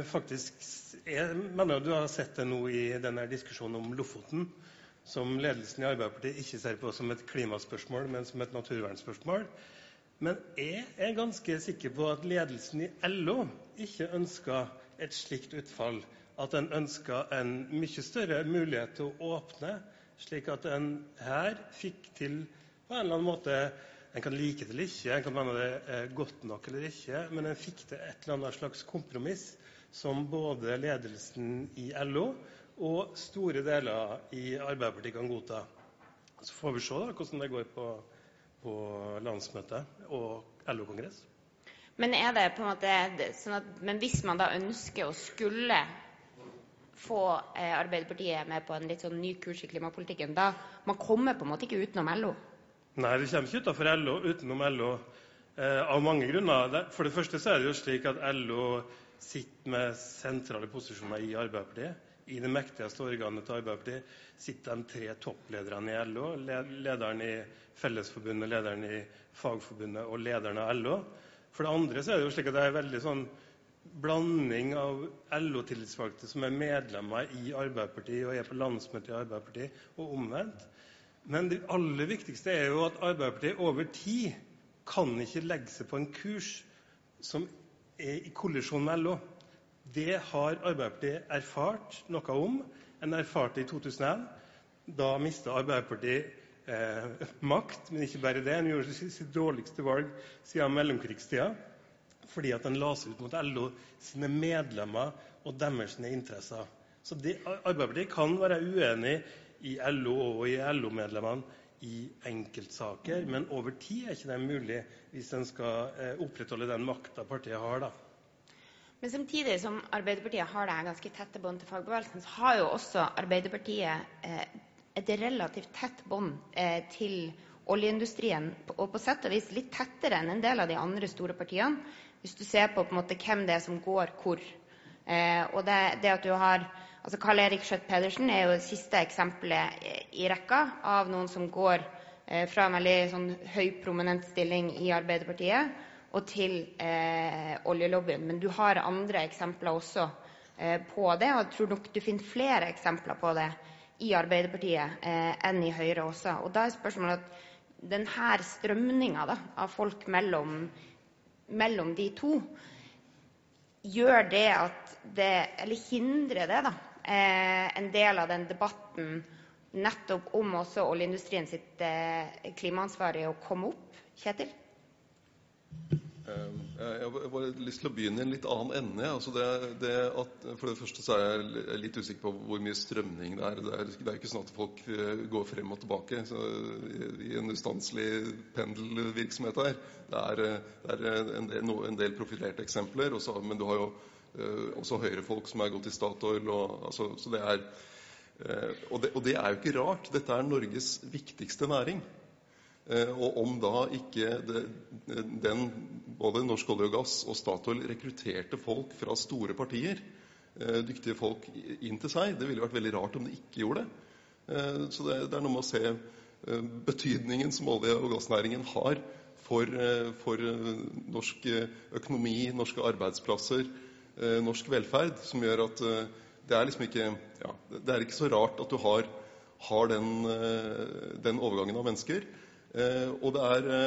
du har sett det nå i denne diskusjonen om Lofoten, som ledelsen i Arbeiderpartiet ikke ser på som et klimaspørsmål, men som et naturvernspørsmål. Men jeg ganske sikker på at ledelsen i LO ikke ønsker et slikt utfall, at den ønsker en mye større mulighet til å åpne, slik at en her fikk til på en eller annen måte. En kan like det eller ikke, en kan mene det godt nok eller ikke, men en fikk til et eller annet slags kompromiss som både ledelsen i LO og store deler i Arbeiderpartiet kan godta. Så får vi se da hvordan det går på landsmøtet og LO-kongress. Men det på en måte sånn at, men hvis man da ønsker å skulle få Arbeiderpartiet med på en litt sånn ny kurs i klimapolitikken, da man kommer på en måte ikke utenom LO? Nei, det kommer ikke utenfor LO, utenom LO, av mange grunner. For det første så det jo slik at LO sitter med sentrale posisjoner i Arbeiderpartiet. I det mektigste organet til Arbeiderpartiet sitter de 3 topplederne i LO, lederen i Fellesforbundet, lederen i Fagforbundet og lederen av LO. For det andre så det jo slik at det veldig sånn blanding av LO-tillitsvalgte som medlemmer i Arbeiderpartiet og på landsmøtet i Arbeiderpartiet, og omvendt. Men det aller viktigste jo at Arbeiderpartiet over tid kan ikke legge seg på en kurs som i kollisjon med LO. Det har Arbeiderpartiet erfart noe om. En erfarte i 2001. Da mistet Arbeiderpartiet makt, men ikke bare det. En gjorde sitt dårligste valg siden mellomkrigstida, fordi at den la seg ut mot LO sine medlemmer og deres interesser. Så Arbeiderpartiet kan være uenig i LO og i LO-medlemmene i enkeltsaker, men over tid ikke det mulig hvis en skal opprettholde den makta partiet har da. Men samtidig som Arbeiderpartiet har det ganske tette bånd til fagbevegelsen, så har jo også Arbeiderpartiet et relativt tett bånd til oljeindustrien, og på sett og vis litt tettere enn en del av de andre store partiene, hvis du ser på en måte hvem det som går hvor. Og det at du har, altså Karl-Erik Schjøtt-Pedersen jo det siste eksempelet i rekka av noen som går fra en veldig sånn høy prominent stilling i Arbeiderpartiet, og til oljelobbyen. Men du har andre eksempler også på det, og jeg tror nok du finner flere eksempler på det i Arbeiderpartiet enn i Høyre også. Og da spørsmålet at denne strømningen da, av folk mellom de to, gjør det at det, eller hindrer det da, en del av den debatten nettopp om også oljeindustrien sitt klimaansvar i å komme opp, Kjetil? Jeg har bare lyst til å begynne i en litt annen ende. Altså for det første så jeg litt usikker på hvor mye strømning det er ikke sånn at folk går frem og tilbake i en ustanselig pendelvirksomhet her. Det en del profilerte eksempler, men du har jo også høyrefolk som gått i Statoil, så og det jo ikke rart. Dette Norges viktigste næring. Og om da ikke både Norsk Olje og Gass og Statoil rekrutterte folk fra store partier, dyktige folk inn til seg, det ville vært veldig rart om de ikke gjorde det. Så det noe med å se betydningen som olje- og gassnæringen har for norsk økonomi, norske arbeidsplasser, norsk velferd, som gjør at det liksom ikke, det ikke så rart at du har den overgangen av mennesker. Og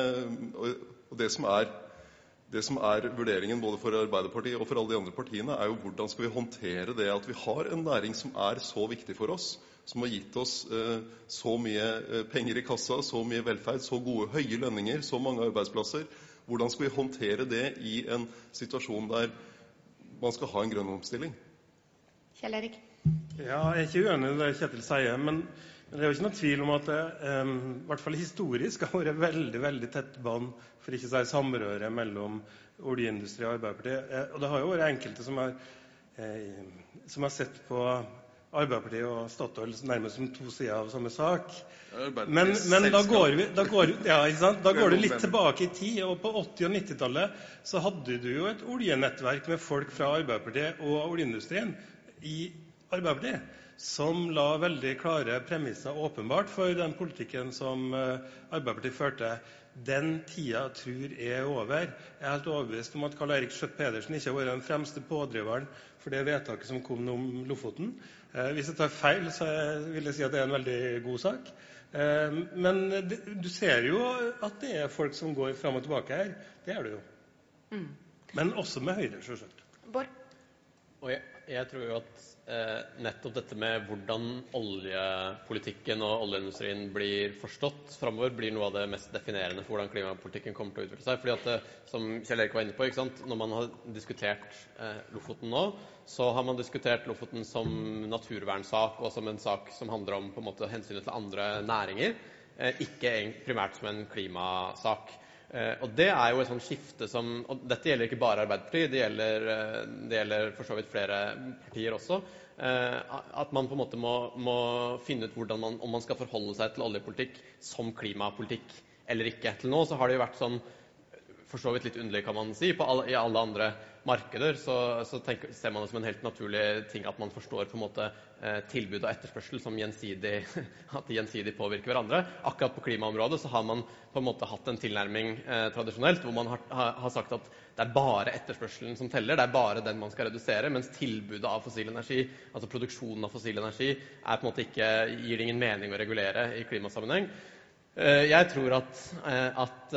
det som vurderingen både for Arbeiderpartiet og for alle de andre partiene, jo hvordan skal vi håndtere det at vi har en næring som så viktig for oss, som har gitt oss så mye penger i kassa, så mye velferd, så gode, høye lønninger, så mange arbeidsplasser. Hvordan skal vi håndtere det i en situasjon der man skal ha en grønn omstilling? Kjell-Erik? Ja, jeg ikke uenig i det Kjetil sier, men det jo ikke noen tvil om at det, i hvert fall historisk, har vært veldig, veldig tett bånd, for ikke å si samrøre mellom oljeindustri og Arbeiderpartiet. Og det har jo vært enkelte som har sett på Arbeiderpartiet og Statoil nærmest som to sider av samme sak. Men da går du litt tilbake i tid, og på 80- og 90-tallet så hadde du jo et oljenettverk med folk fra Arbeiderpartiet og oljeindustrien i Arbeiderpartiet, som la veldig klare premisser åpenbart for den politikken som Arbeiderpartiet førte. Den tida tror jeg over. Jeg helt overbevist om at Karl-Erik Schjøtt-Pedersen ikke har vært den fremste pådriveren for det vedtaket som kom om Lofoten. Hvis jeg tar feil, så vil jeg si at det en veldig god sak. Men du ser jo at det folk som går frem og tilbake her. Det det jo. Men også med Høyre, selvsagt. Bård? Og jeg tror jo at nettopp dette med hvordan oljepolitikken og oljeindustrien blir forstått fremover, blir noe av det mest definerende for hvordan klimapolitikken kommer til å utvikle seg. Fordi at, som Kjell-Erik var inne på, ikke sant? Når man har diskutert Lofoten nå, så har man diskutert Lofoten som naturvernsak og som en sak som handler om på en måte hensynet til andre næringer, ikke primært som en klimasak. Og det jo et sånt skifte som, og dette gjelder ikke bare Arbeiderpartiet, det gjelder for så vidt flere partier også, at man på en måte må finne ut hvordan om man skal forholde seg til oljepolitikk som klimapolitikk eller ikke. Til nå så har det jo vært sånn for så vidt litt underlig, kan man si. I alle andre markeder ser man det som en helt naturlig ting at man forstår på en måte tilbud og etterspørsel som at de gjensidig påvirker hverandre. Akkurat på klimaområdet så har man på en måte hatt en tilnærming tradisjonelt, hvor man har sagt at det er bare etterspørselen som teller, det er bare den man skal redusere, mens tilbudet av fossil energi, altså produksjonen av fossil energi, på en måte gir det ingen mening å regulere i klimasammenheng. Jeg tror at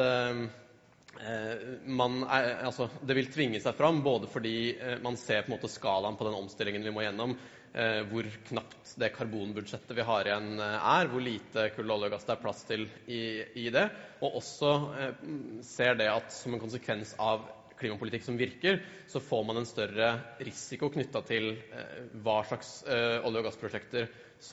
det vil tvinge seg fram, både fordi man ser på en måte skalaen på den omstillingen vi må gjennom, hvor knapt det karbonbudsjettet vi har igjen hvor lite kull, olje og gass det er plass til i det, og også ser det at som en konsekvens av klimapolitikk som virker, så får man en større risiko knyttet til hva slags olje- og gassprosjekter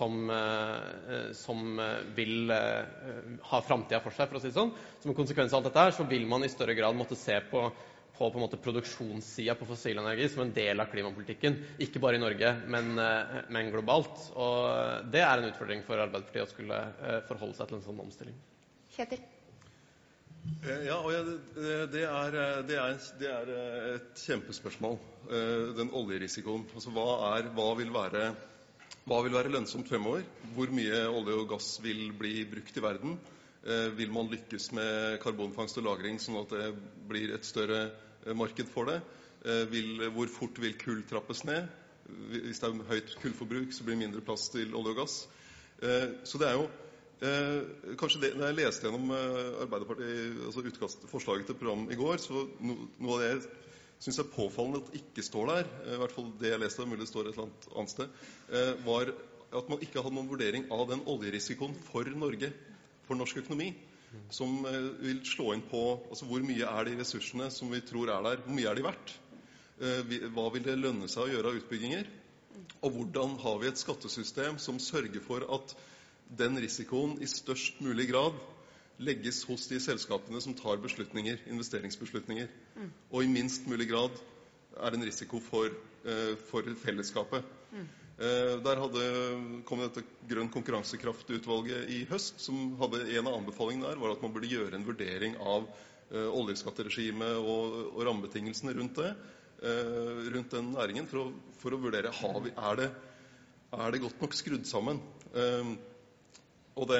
som vil ha fremtiden for seg, for å si det sånn. Som en konsekvens av alt dette så vil man i større grad måtte se på en måte produksjonssiden på fossil energi som en del av klimapolitikken, ikke bare i Norge, men globalt. Og det en utfordring for Arbeiderpartiet å skulle forholde seg til en sånn omstilling. Kjetil? Ja, og det er et kjempespørsmål, den oljerisikoen. Altså, hva vil være lønnsomt fremover? Hvor mye olje og gass vil bli brukt i verden? Vil man lykkes med karbonfangst og lagring sånn at det blir et større marked for det? Hvor fort vil kull trappes ned? Hvis det høyt kullforbruk, så blir det mindre plass til olje og gass. Så det jo kanskje det, når jeg leste gjennom Arbeiderpartiet, forslaget til program i går, så noe av det jeg synes påfallende at ikke står der, i hvert fall det jeg leste, mulig det står et eller annet sted, var at man ikke hadde noen vurdering av den oljerisikoen for Norge, for norsk økonomi, som vil slå inn på hvor mye de ressursene som vi tror der, hvor mye de verdt? Hva vil det lønne seg å gjøre av utbygginger? Og hvordan har vi et skattesystem som sørger for at den risikoen i størst mulig grad legges hos de selskapene som tar beslutninger, investeringsbeslutninger, og i minst mulig grad en risiko for fellesskapet. Der kom dette grønn konkurransekraftutvalget i høst, som hadde en av anbefalingene der, var at man burde gjøre en vurdering av oljeskatteregimet og rammebetingelsene rundt det, rundt den næringen, for å vurdere, er det godt nok skrudd sammen? Og det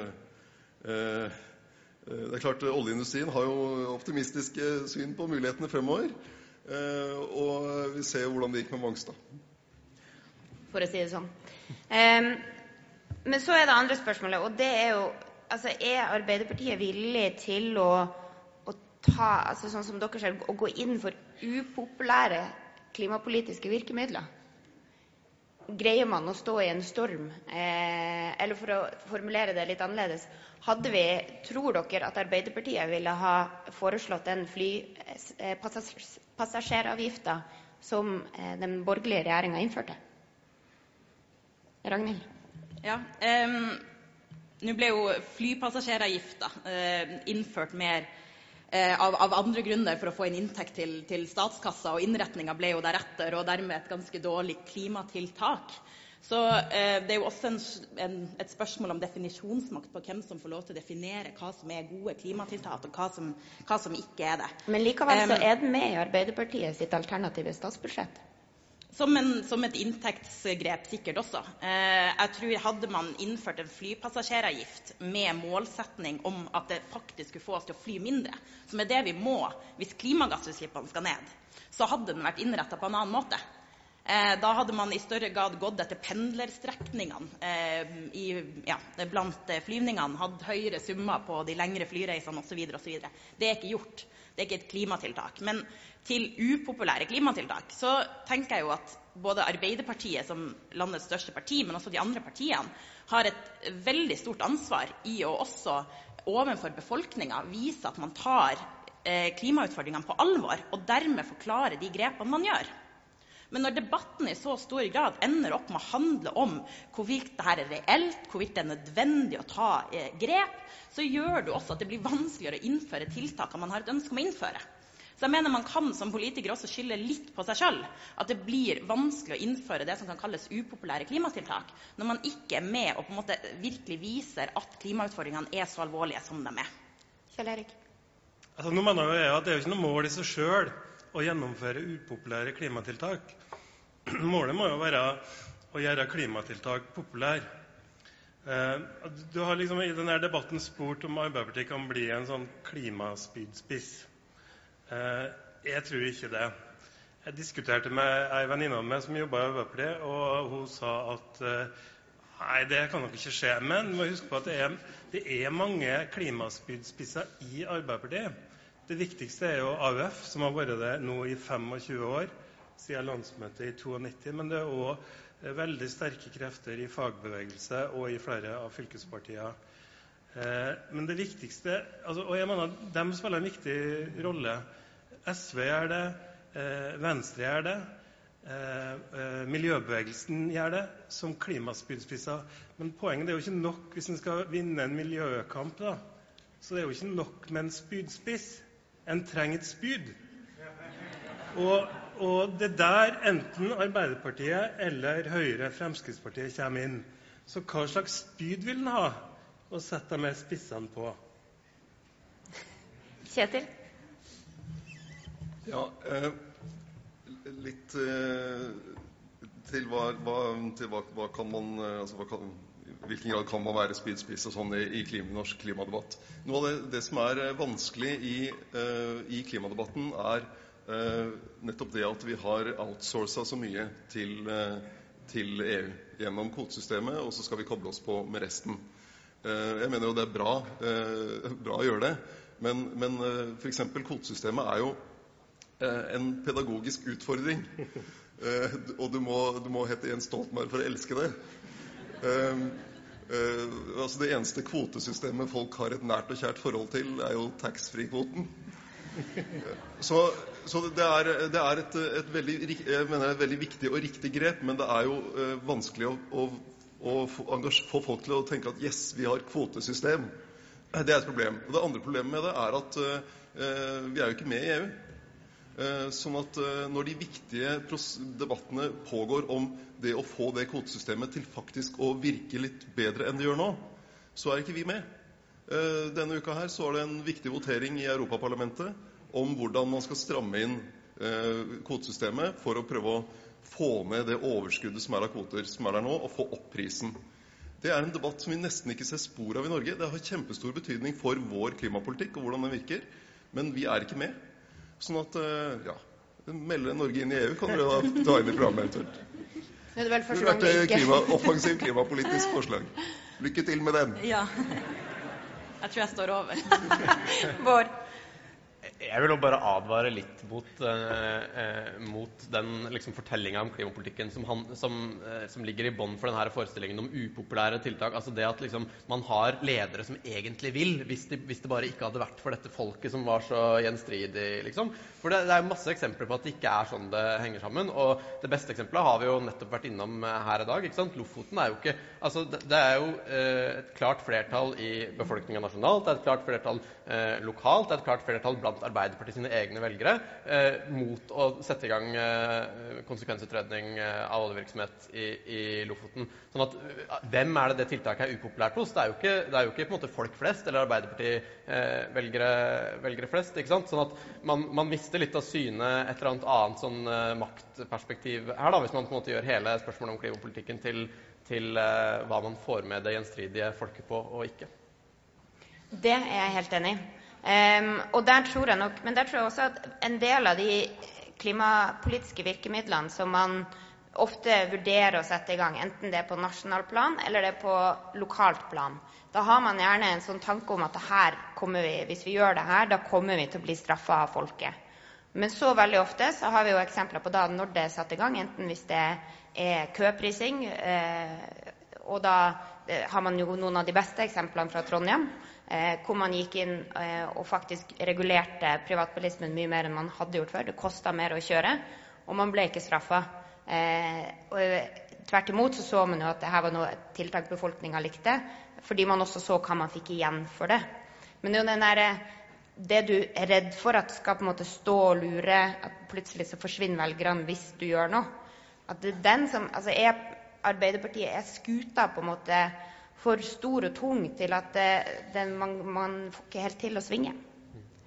klart, oljeindustrien har jo optimistiske syn på mulighetene fremover, og vi ser jo hvordan det gikk med Mongstad. For å si det sånn. Men så det andre spørsmålet, og det jo, altså, Arbeiderpartiet villig til å ta, altså sånn som dere ser, å gå inn for upopulære klimapolitiske virkemidler? Greier man å stå i en storm? Eller for å formulere det litt annerledes, tror dere at Arbeiderpartiet ville ha foreslått den passasjeravgiften som den borgerlige regjeringen innførte? Ragnhild? Ja, nå ble jo flypassasjeravgiften innført mer av andre grunner for å få en inntekt til statskassa, og innretningen ble jo deretter, og dermed et ganske dårlig klimatiltak. Så det jo også et spørsmål om definisjonsmakt på hvem som får lov til å definere hva som gode klimatiltak, og hva som ikke det. Men likevel så den med i Arbeiderpartiet sitt alternative statsbudsjett? Som et inntektsgrep sikkert også. Jeg tror hadde man innført en flypassasjeravgift med målsetning om at det faktisk skulle få oss til å fly mindre, som det vi må hvis klimagassutslippene skal ned, så hadde den vært innrettet på en annen måte. Da hadde man i større grad gått etter pendlerstrekningene blant flyvningene, hatt høyere summer på de lengre flyreisene osv. Det ikke gjort. Det ikke et klimatiltak. Men til upopulære klimatiltak så tenker jeg jo at både Arbeiderpartiet som landets største parti, men også de andre partiene, har et veldig stort ansvar i å også overfor befolkningen vise at man tar klimautfordringene på alvor, og dermed forklare de grepene man gjør. Men når debatten i så stor grad ender opp med å handle om hvorvidt dette reelt, hvorvidt det nødvendig å ta grep, så gjør det også at det blir vanskeligere å innføre tiltakene man har et ønske om å innføre. Så jeg mener man kan som politiker også skylde litt på seg selv, at det blir vanskelig å innføre det som kan kalles upopulære klimatiltak, når man ikke med og på en måte virkelig viser at klimautfordringene så alvorlige som de Kjell Erik? Altså, nå mener jeg at det jo ikke noe mål i seg selv å gjennomføre upopulære klimatiltak. Målet må jo være å gjøre klimatiltak populære. Du har liksom i denne debatten spurt om Arbeiderpartiet kan bli en sånn klimaspydspiss. Jeg tror ikke det. Jeg diskuterte med en venninne av meg som jobber i Arbeiderpartiet, og hun sa at nei, det kan nok ikke skje. Men du må huske på at det er mange klimaspydspisser i Arbeiderpartiet. Det viktigste er jo AUF, som har vært det nå i 25 år, siden landsmøtet i 92, men det er også veldig sterke krefter i fagbevegelse og i flere av fylkespartiene. Men det viktigste, og jeg mener at de spiller en viktig rolle. SV gjør det, Venstre gjør det, miljøbevegelsen gjør det, som klimaspydspisser. Men poenget er jo ikke nok hvis en skal vinne en miljøkamp, da. Så det er jo ikke nok med en spydspiss. En trenger et spyd. Og det der enten Arbeiderpartiet eller Høyre, Fremskrittspartiet kommer inn. Så hva slags spyd vil den ha å sette med spissene på? Kjetil? Ja, litt til hva kan man, hvilken grad kan man være spydspiss og sånn i norsk klimadebatt. Noe av det som er vanskelig i klimadebatten nettopp det at vi har outsourcet så mye til EU gjennom kvotesystemet, og så skal vi koble oss på med resten. Jeg mener jo det er bra å gjøre det, men for eksempel kvotesystemet er jo en pedagogisk utfordring, og du må hete Jens Stoltenberg for å elske det. Det eneste kvotesystemet folk har et nært og kjært forhold til, er jo tax-free-kvoten. Så det er et veldig viktig og riktig grep, men det er jo vanskelig å få folk til å tenke at yes, vi har kvotesystem. Det er et problem. Og det andre problemet med det er at vi er jo ikke med i EU. Sånn at når de viktige debattene pågår om det å få det kvotesystemet til faktisk å virke litt bedre enn det gjør nå, så er ikke vi med. Denne uka her så var det en viktig votering i Europaparlamentet om hvordan man skal stramme inn kvotesystemet for å prøve å få ned det overskuddet som er av kvoter som er der nå, og få opp prisen. Det er en debatt som vi nesten ikke ser spor av i Norge. Det har kjempestor betydning for vår klimapolitikk og hvordan den virker, men vi er ikke med. Sånn at, melde Norge inn i EU kan dere da ta inn i programmet eventuelt. Det er vel første gang vi ikke. Offensiv klimapolitisk forslag. Lykke til med den. Ja. Jeg tror jeg står over. Bård? Jeg vil bare advare litt mot den liksom, fortellingen om klimapolitikken som ligger i bånd for denne forestillingen om upopulære tiltak. Altså det at liksom, man har ledere som egentlig vil, hvis det bare ikke hadde vært for dette folket som var så gjenstridig. Liksom. For det er masse eksempler på at det ikke er sånn det henger sammen. Og det beste eksempelet har vi jo nettopp vært innom her i dag. Ikke sant? Lofoten er jo ikke... Altså, det er jo et klart flertall i befolkningen nasjonalt, det er et klart flertall lokalt, det er et klart flertall blant Arbeiderpartiet sine egne velgere mot å sette i gang konsekvensutredning av oljevirksomhet i Lofoten. Sånn at hvem er det tiltaket er upopulært hos? Det er jo ikke på en måte folk flest eller Arbeiderpartiet velgere flest, ikke sant? Sånn at man mister litt av syne et eller annet sånn maktperspektiv her da, hvis man på en måte gjør hele spørsmålet om klimapolitikken til hva man får med det gjenstridige folket på og ikke. Det er jeg helt enig i. Og der tror jeg også at en del av de klimapolitiske virkemidlene som man ofte vurderer å sette i gang, enten det er på nasjonal plan eller det er på lokalt plan, da har man gjerne en sånn tanke om at hvis vi gjør det her, da kommer vi til å bli straffet av folket. Men så veldig ofte så har vi jo eksempler på da når det er satt i gang, enten hvis det er køprising, og da har man jo noen av de beste eksemplene fra Trondheim, hvor man gikk inn og faktisk regulerte privatbilismen mye mer enn man hadde gjort før. Det kostet mer å kjøre, og man ble ikke straffet. Tvert imot så man jo at dette var noe tiltak befolkningen likte, fordi man også så hva man fikk igjen for det. Men det er jo det du er redd for at skal på en måte stå og lure, at plutselig så forsvinner velgerne hvis du gjør noe. At det er den som, Arbeiderpartiet er skuta på en måte for stor og tung til at man får ikke helt til å svinge.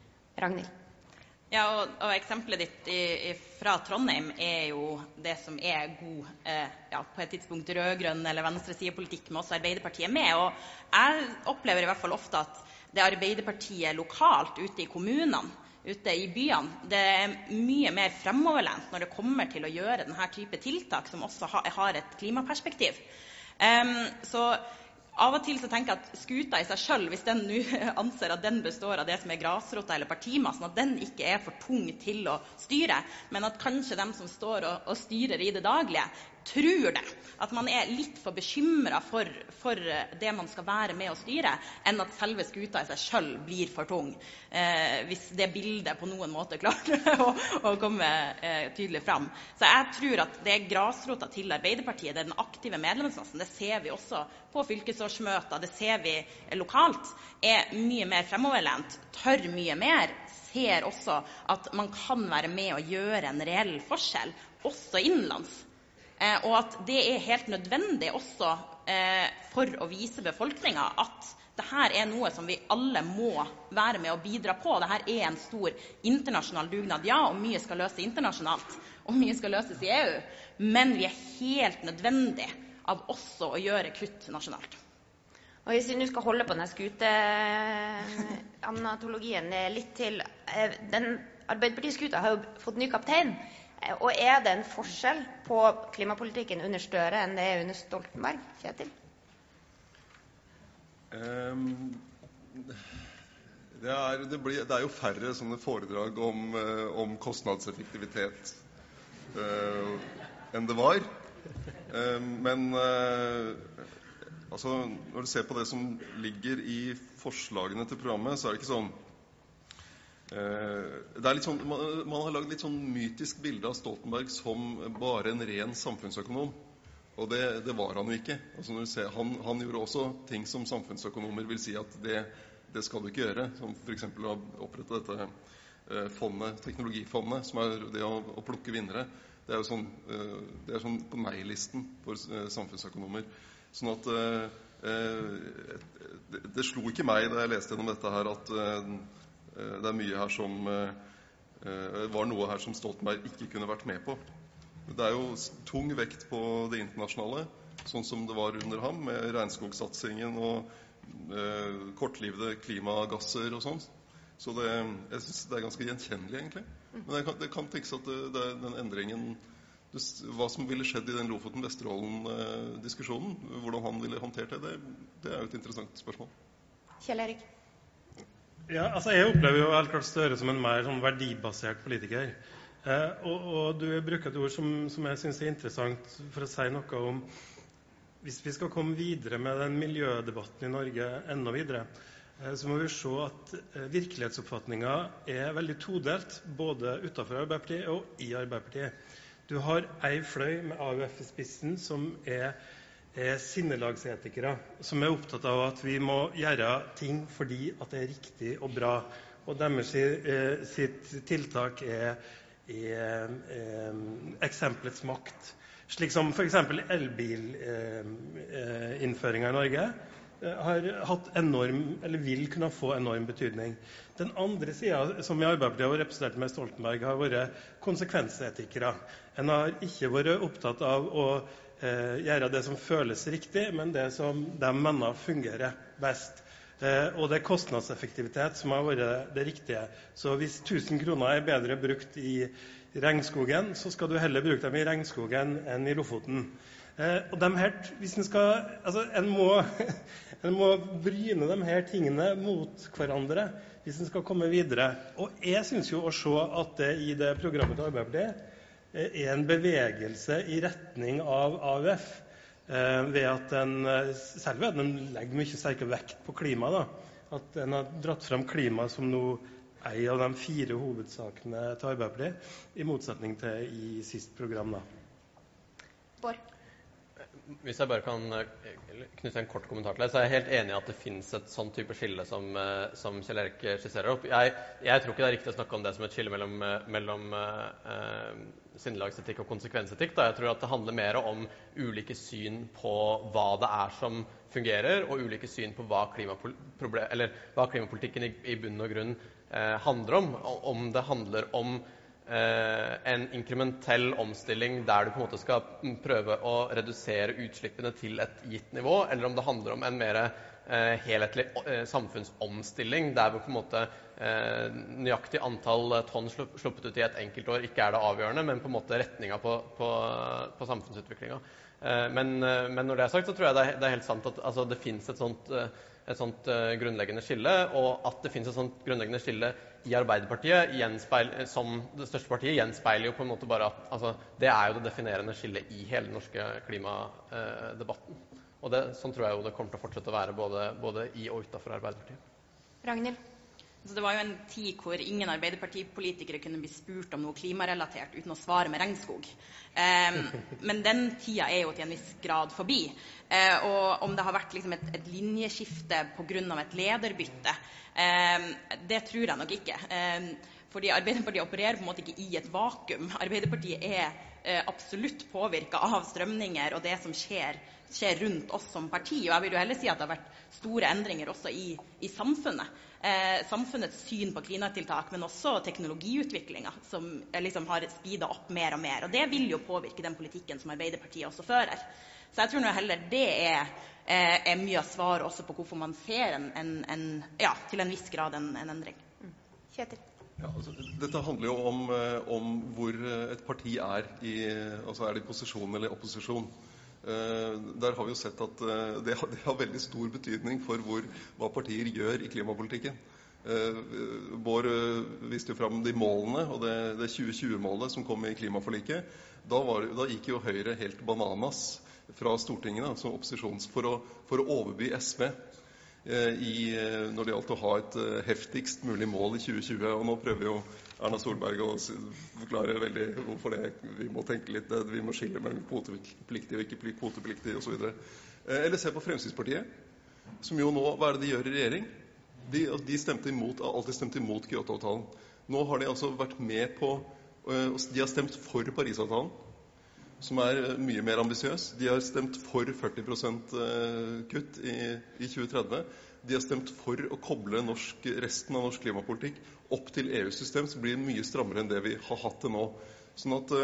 Ragnhild? Ja, og eksempelet ditt fra Trondheim jo det som god, på et tidspunkt rød-grønn eller venstresidepolitikk med også Arbeiderpartiet med. Og jeg opplever i hvert fall ofte at det Arbeiderpartiet lokalt ute i kommunene, ute i byene, det mye mer fremoverlent når det kommer til å gjøre denne type tiltak som også har et klimaperspektiv. Så av og til så tenker jeg at skuta i seg selv, hvis den nå anser at den består av det som grasrota eller partimassen, at den ikke for tung til å styre, men at kanskje dem som står og styrer i det daglige, tror det. At man litt for bekymret for det man skal være med å styre, enn at selve skuta i seg selv blir for tung. Hvis det bildet på noen måte klarer å komme tydelig fram. Så jeg tror at det grasrota til Arbeiderpartiet, det den aktive medlemsmassen, det ser vi også på fylkesårsmøter, det ser vi lokalt, mye mer fremoverlent, tør mye mer, ser også at man kan være med å gjøre en reell forskjell, også innenlands. Og at det helt nødvendig også for å vise befolkningen at dette noe som vi alle må være med å bidra på. Dette en stor internasjonal dugnad, ja, og mye skal løses internasjonalt, og mye skal løses i EU, men vi helt nødvendig av også å gjøre kutt nasjonalt. Og hvis vi nå skal holde på denne skuteanatologien litt til, den Arbeiderparti-skuta har jo fått ny kaptein. Og det en forskjell på klimapolitikken under Støre enn det under Stoltenberg, Kjetil? Det jo færre sånne foredrag om kostnadseffektivitet enn det var. Men altså, når du ser på det som ligger i forslagene til programmet, så det ikke sånn. Det litt sånn, man har laget litt sånn mytisk bilde av Stoltenberg som bare en ren samfunnsøkonom, og det var han jo ikke. Altså når du ser, han gjorde også ting som samfunnsøkonomer vil si at det skal du ikke gjøre, som for eksempel å opprette dette fondet, teknologifondet, som det å plukke vinnere. Det jo sånn, sånn på nei-listen for samfunnsøkonomer. Sånn at det slo ikke meg da jeg leste gjennom dette her at det mye her som var noe her som Stoltenberg ikke kunne vært med på. Det jo tung vekt på det internasjonale, sånn som det var under ham, med regnskogsatsingen og kortlivede klimagasser og sånn. Så jeg synes det ganske gjenkjennelig, egentlig. Men det kan tenkes at den endringen, hva som ville skjedd i den Lofoten-Vesterålen-diskusjonen, hvordan han ville håndtert det jo et interessant spørsmål. Kjell Erik? Ja, altså jeg opplever jo helt klart Støre som en mer sånn verdibasert politiker. Og du bruker et ord som jeg synes interessant for å si noe om hvis vi skal komme videre med den miljødebatten i Norge enda videre, så må vi se at virkelighetsoppfatningen veldig todelt, både utenfor Arbeiderpartiet og i Arbeiderpartiet. Du har en fløy med AUF i spissen som sinnelagsetikere, som opptatt av at vi må gjøre ting fordi at det riktig og bra. Og deres sitt tiltak eksempelets makt. Slik som for eksempel elbilinnføringen i Norge har hatt eller vil kunne få enorm betydning. Den andre siden, som i Arbeiderpartiet har representert med Stoltenberg, har vært konsekvensetikere. En har ikke vært opptatt av å gjøre det som føles riktig, men det som de mener fungerer best. Og det kostnadseffektivitet som har vært det riktige. Så hvis 1000 kroner bedre brukt i regnskogen, så skal du heller bruke dem i regnskogen enn i Lofoten. Og hvis en må bryne de her tingene mot hverandre hvis en skal komme videre. Og jeg synes jo å se at det i det programmet til Arbeiderpartiet en bevegelse i retning av AUF, ved at selv ved at den legger mye sterkere vekt på klima, at en har dratt frem klima som en av de 4 hovedsakene til Arbeiderpartiet, i motsetning til i sist program. Bård? Hvis jeg bare kan knytte en kort kommentar til det, så jeg helt enig i at det finnes et sånn type skille som Kjell Erik skisserer opp. Jeg tror ikke det riktig å snakke om det som et skille mellom sinnelagsetikk og konsekvensetikk. Jeg tror at det handler mer om ulike syn på hva det som fungerer, og ulike syn på hva klimapolitikken i bunn og grunn handler om det handler om en inkrementell omstilling der du på en måte skal prøve å redusere utslippene til et gitt nivå, eller om det handler om en mer helhetlig samfunnsomstilling der hvor på en måte nøyaktig antall tonn sluppet ut i et enkeltår ikke det avgjørende, men på en måte retningen på samfunnsutviklingen. Men når det sagt, så tror jeg det helt sant at altså, det finnes et sånt grunnleggende skille, og at det finnes et sånt grunnleggende skille i Arbeiderpartiet som det største partiet gjenspeiler jo på en måte bare at altså, det jo det definerende skillet i hele den norske klimadebatten. Og sånn tror jeg jo det kommer til å fortsette å være både i og utenfor Arbeiderpartiet. Ragnhild? Så det var jo en tid hvor ingen Arbeiderpartipolitikere kunne bli spurt om noe klimarelatert uten å svare med regnskog. Men den tida jo til en viss grad forbi. Og om det har vært liksom et linjeskifte på grunn av et lederbytte, det tror jeg nok ikke. Fordi Arbeiderpartiet opererer på en måte ikke i et vakuum. Arbeiderpartiet absolutt påvirket av strømninger og det som skjer rundt oss som parti. Og jeg vil jo heller si at det har vært store endringer også i samfunnet. Samfunnets syn på klimatiltak, men også teknologiutviklingen som liksom har speedet opp mer og mer. Og det vil jo påvirke den politikken som Arbeiderpartiet også fører. Så jeg tror nå heller det er mye av svaret også på hvorfor man ser til en viss grad en endring. Kjetil? Ja, altså, dette handler jo om hvor et parti altså det i posisjon eller opposisjon. Der har vi jo sett at det har veldig stor betydning for hva partier gjør i klimapolitikken. Bård viste jo frem de målene, og det 2020-målet som kom i klimaforliket. Da gikk jo Høyre helt bananas fra Stortinget da, som opposisjons for å overby SV når det gjaldt å ha et heftigst mulig mål i 2020. Og nå prøver jo Erna Solberg å forklare veldig hvorfor vi må tenke litt, vi må skille mellom kvotepliktig og ikke kvotepliktig og så videre. Eller se på Fremskrittspartiet, som jo nå, hva det de gjør i regjering? De stemte alltid stemt imot Kyoto-avtalen. Nå har de altså vært med på, de har stemt for Paris-avtalen, som mye mer ambisiøs. De har stemt for 40% kutt i 2030. De har stemt for å koble resten av norsk klimapolitikk opp til EU-system, som blir mye strammere enn det vi har hatt det nå. Sånn at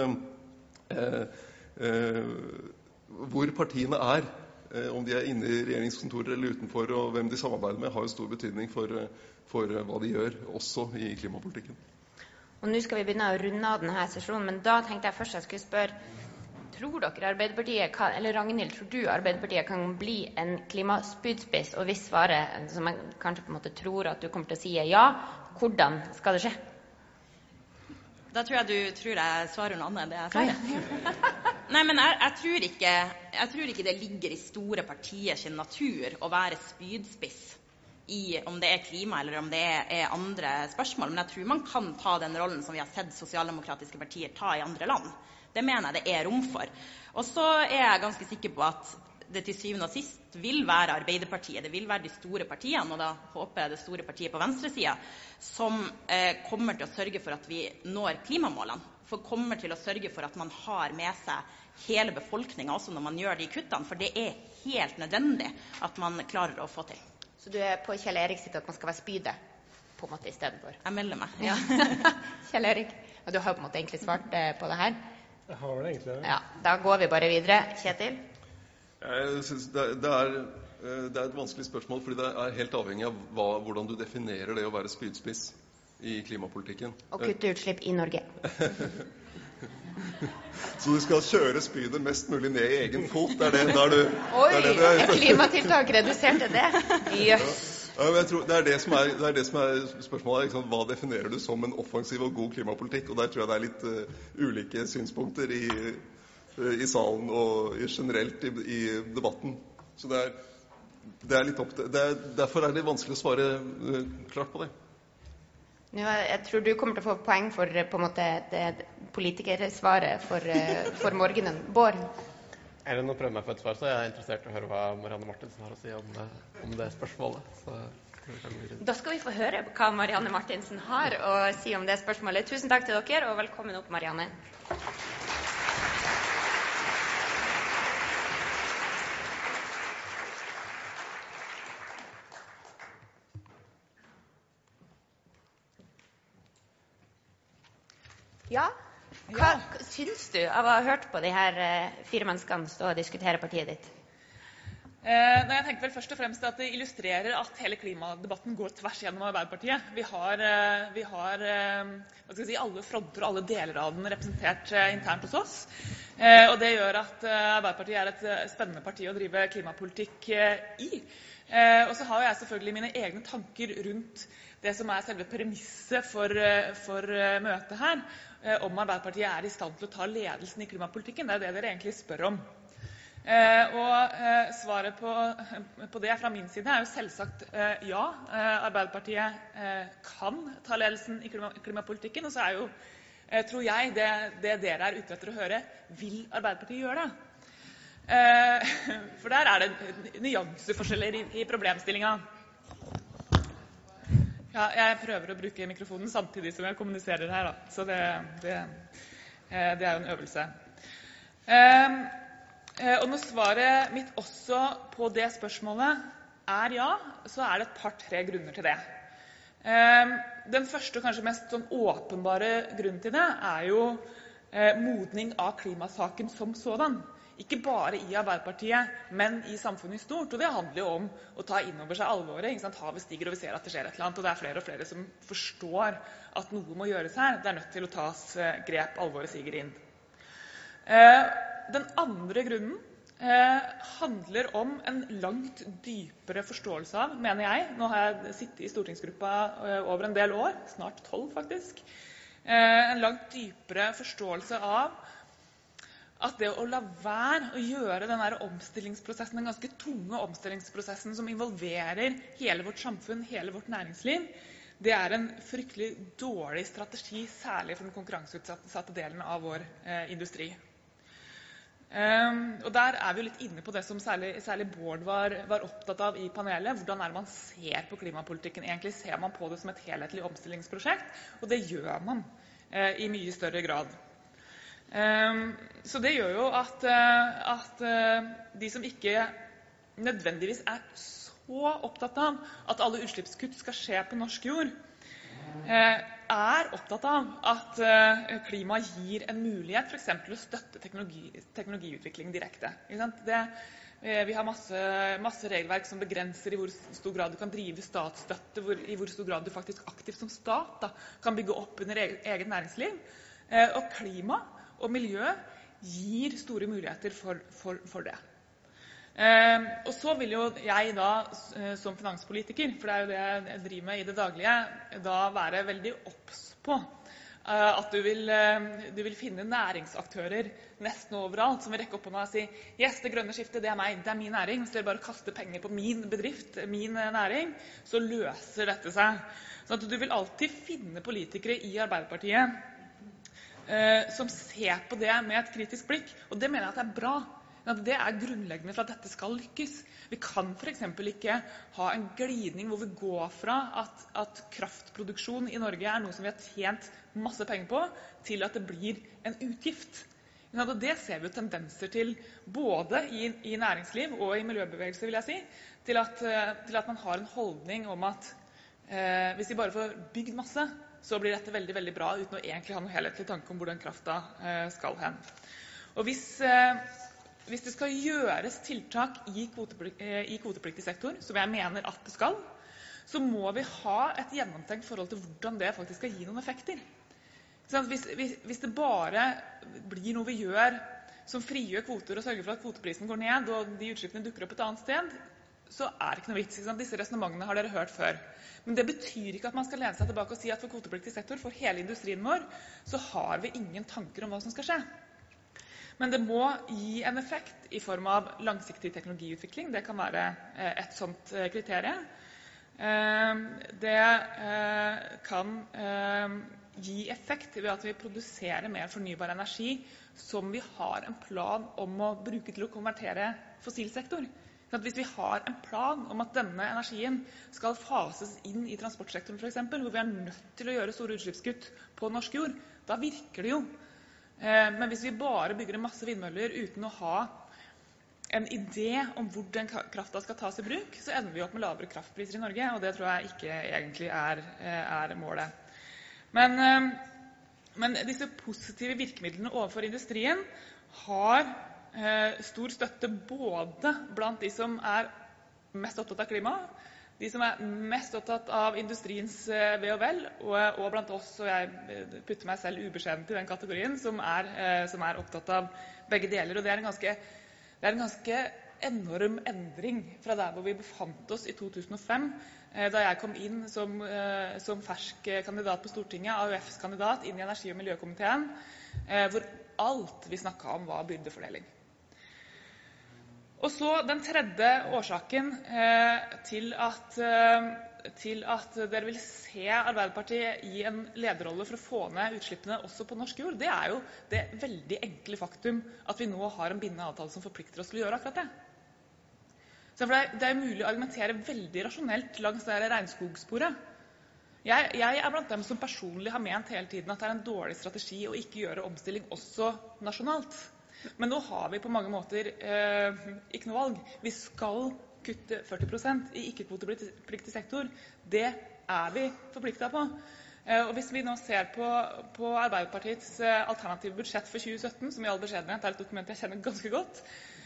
hvor partiene om de inne i regjeringskontorer eller utenfor, og hvem de samarbeider med, har jo stor betydning for hva de gjør, også i klimapolitikken. Og nå skal vi begynne å runde av denne sesjonen, men da tenkte jeg først jeg skulle spørre, tror dere Arbeiderpartiet eller Ragnhild, tror du Arbeiderpartiet kan bli en klimaspydspiss? Og hvis svaret, som jeg kanskje på en måte tror at du kommer til å si ja, hvordan skal det skje? Da tror jeg du tror jeg svarer noe annet enn det jeg svarer. Nei, men jeg tror ikke det ligger i store partiers natur å være spydspiss om det klima eller om det andre spørsmål. Men jeg tror man kan ta den rollen som vi har sett sosialdemokratiske partier ta i andre land. Det mener jeg det rom for. Og så jeg ganske sikker på at det til syvende og sist vil være Arbeiderpartiet, det vil være de store partiene, og da håper jeg det store partiet på venstresiden, som kommer til å sørge for at vi når klimamålene, for kommer til å sørge for at man har med seg hele befolkningen også når man gjør de kuttene, for det helt nødvendig at man klarer å få til. Så du på Kjell Erik sitt at man skal være spydet, på en måte, i stedet for? Jeg melder meg. Ja. Kjell Erik, og du har på en måte egentlig svart på det her? Jeg har det egentlig. Ja, da går vi bare videre. Kjetil? Jeg synes det et vanskelig spørsmål, fordi det helt avhengig av hvordan du definerer det å være spydspiss i klimapolitikken. Og kutte utslipp i Norge. Så du skal kjøre spydet mest mulig ned i egen fot? Et klimatiltak reduserte det? Jøss. Ja, jeg tror det det som spørsmålet, ikke sant? Hva definerer du som en offensiv og god klimapolitikk? Og der tror jeg det litt ulike synspunkter i salen og generelt i debatten. Så det litt opp til. Derfor det vanskelig å svare klart på det. Jeg tror du kommer til å få poeng for på en måte det politikersvaret for morgenen. Bård? Eller nå prøver jeg meg på et svar, så jeg interessert i å høre hva Marianne Martinsen har å si om det spørsmålet. Da skal vi få høre hva Marianne Martinsen har å si om det spørsmålet. Tusen takk til dere, og velkommen opp, Marianne. Ja. Hva syns du av å ha hørt på de her 4 menneskene stå og diskutere partiet ditt? Jeg tenker vel først og fremst at det illustrerer at hele klimadebatten går tvers gjennom Arbeiderpartiet. Vi har hva skal jeg si, alle fronter og alle deler av den representert internt hos oss. Og det gjør at Arbeiderpartiet er et spennende parti å drive klimapolitikk i. Og så har jeg selvfølgelig mine egne tanker rundt det som er selve premisset for møtet her, om Arbeiderpartiet er i stand til å ta ledelsen i klimapolitikken. Det er det dere egentlig spør om. Og svaret på det fra min side er jo selvsagt ja. Arbeiderpartiet kan ta ledelsen i klimapolitikken, og så er jo, tror jeg, det dere er ute etter å høre, vil Arbeiderpartiet gjøre det? For der er det nyanseforskjeller i problemstillingen. Ja, jeg prøver å bruke mikrofonen samtidig som jeg kommuniserer her, da. Så det er jo en øvelse. Og når svaret mitt også på det spørsmålet er ja, så er det et par-tre grunner til det. Den første og kanskje mest sånn åpenbare grunnen til det er jo modning av klimasaken som sådan. Ikke bare i Arbeiderpartiet, men i samfunnet i stort. Og det handler jo om å ta inn over seg alvoret. Ikke sant? Havet stiger, og vi ser at det skjer et eller annet. Og det er flere og flere som forstår at noe må gjøres her. Det er nødt til å tas grep, alvoret siger inn. Den andre grunnen handler om en langt dypere forståelse av, mener jeg. Nå har jeg sittet i stortingsgruppa over en del år, snart 12 faktisk. En langt dypere forståelse av at det å la være å gjøre den der omstillingsprosessen, den ganske tunge omstillingsprosessen som involverer hele vårt samfunn, hele vårt næringsliv, det er en fryktelig dårlig strategi, særlig for den konkurranseutsatte delen av vår industri. Og der er vi jo litt inne på det som særlig Bård var opptatt av i panelet. Hvordan er det man ser på klimapolitikken? Egentlig ser man på det som et helhetlig omstillingsprosjekt, og det gjør man i mye større grad. Så det gjør jo at de som ikke nødvendigvis er så opptatt av at alle utslippskutt skal skje på norsk jord, er opptatt av at klima gir en mulighet for eksempel å støtte teknologiutvikling direkte. Vi har masse regelverk som begrenser i hvor stor grad du kan drive statsstøtte, i hvor stor grad du faktisk aktivt som stat kan bygge opp under eget næringsliv. Og klima og miljø gir store muligheter for det. Og så vil jo jeg da, som finanspolitiker, for det er jo det jeg driver med i det daglige, da være veldig obs på at du vil finne næringsaktører nesten overalt som vil rekke opp hånda og si yes, det grønne skiftet, det er meg, det er min næring. Hvis dere bare kaster penger på min bedrift, min næring, så løser dette seg. Så at du vil alltid finne politikere i Arbeiderpartiet som ser på det med et kritisk blikk, og det mener jeg at det er bra. At det er grunnleggende for at dette skal lykkes. Vi kan for eksempel ikke ha en glidning hvor vi går fra at kraftproduksjon i Norge er noe som vi har tjent masse penger på, til at det blir en utgift. Og det ser vi jo tendenser til både i næringsliv og i miljøbevegelse, vil jeg si, til at man har en holdning om at hvis vi bare får bygd masse, så blir dette veldig, veldig bra, uten å egentlig ha noe helhetlig tanke om hvor den krafta skal hen. Og hvis det skal gjøres tiltak i kvotepliktig sektor, som jeg mener at det skal, så må vi ha et gjennomtenkt forhold til hvordan det faktisk skal gi noen effekter. Hvis det bare blir noe vi gjør som frigjør kvoter og sørger for at kvoteprisen går ned, og de utslippene dukker opp et annet sted, så er det ikke noe vits. Disse resonementene har dere hørt før. Men det betyr ikke at man skal lene seg tilbake og si at for kvotepliktig sektor, for hele industrien vår, så har vi ingen tanker om hva som skal skje. Men det må gi en effekt i form av langsiktig teknologiutvikling. Det kan være et sånt kriterium. Det kan gi effekt ved at vi produserer mer fornybar energi som vi har en plan om å bruke til å konvertere fossilsektor. Hvis vi har en plan om at denne energien skal fases inn i transportsektoren for eksempel, hvor vi er nødt til å gjøre store utslippskutt på norsk jord, da virker det jo. Men hvis vi bare bygger en masse vindmøller uten å ha en idé om hvor den krafta skal tas i bruk, så ender vi opp med lavere kraftpriser i Norge, og det tror jeg ikke egentlig er målet. Men Men disse positive virkemidlene overfor industrien har stor støtte både blant de som mest opptatt av klima, de som mest opptatt av industriens ve og vel, og blant oss, og jeg putter meg selv ubeskjedent i den kategorien, som opptatt av begge deler. Og det er en ganske enorm endring fra der hvor vi befant oss i 2005, da jeg kom inn som fersk kandidat på Stortinget, AUFs kandidat, inn i energi- og miljøkomiteen, hvor alt vi snakket om var byrdefordeling. Og så den tredje årsaken til at dere vil se Arbeiderpartiet i en lederrolle for å få ned utslippene også på norsk jord, det er jo det veldig enkle faktum at vi nå har en bindende avtale som forplikter oss til å gjøre akkurat det. Så det er mulig å argumentere veldig rasjonelt langs det regnskogsporet. Jeg er blant dem som personlig har ment hele tiden at det er en dårlig strategi å ikke gjøre omstilling også nasjonalt. Men nå har vi på mange måter ikke noe valg. Vi skal kutte 40% i ikke-kvotepliktig sektor. Det er vi forpliktet på. Og hvis vi nå ser på Arbeiderpartiets alternative budsjett for 2017, som i all beskjedenhet er et dokument jeg kjenner ganske godt,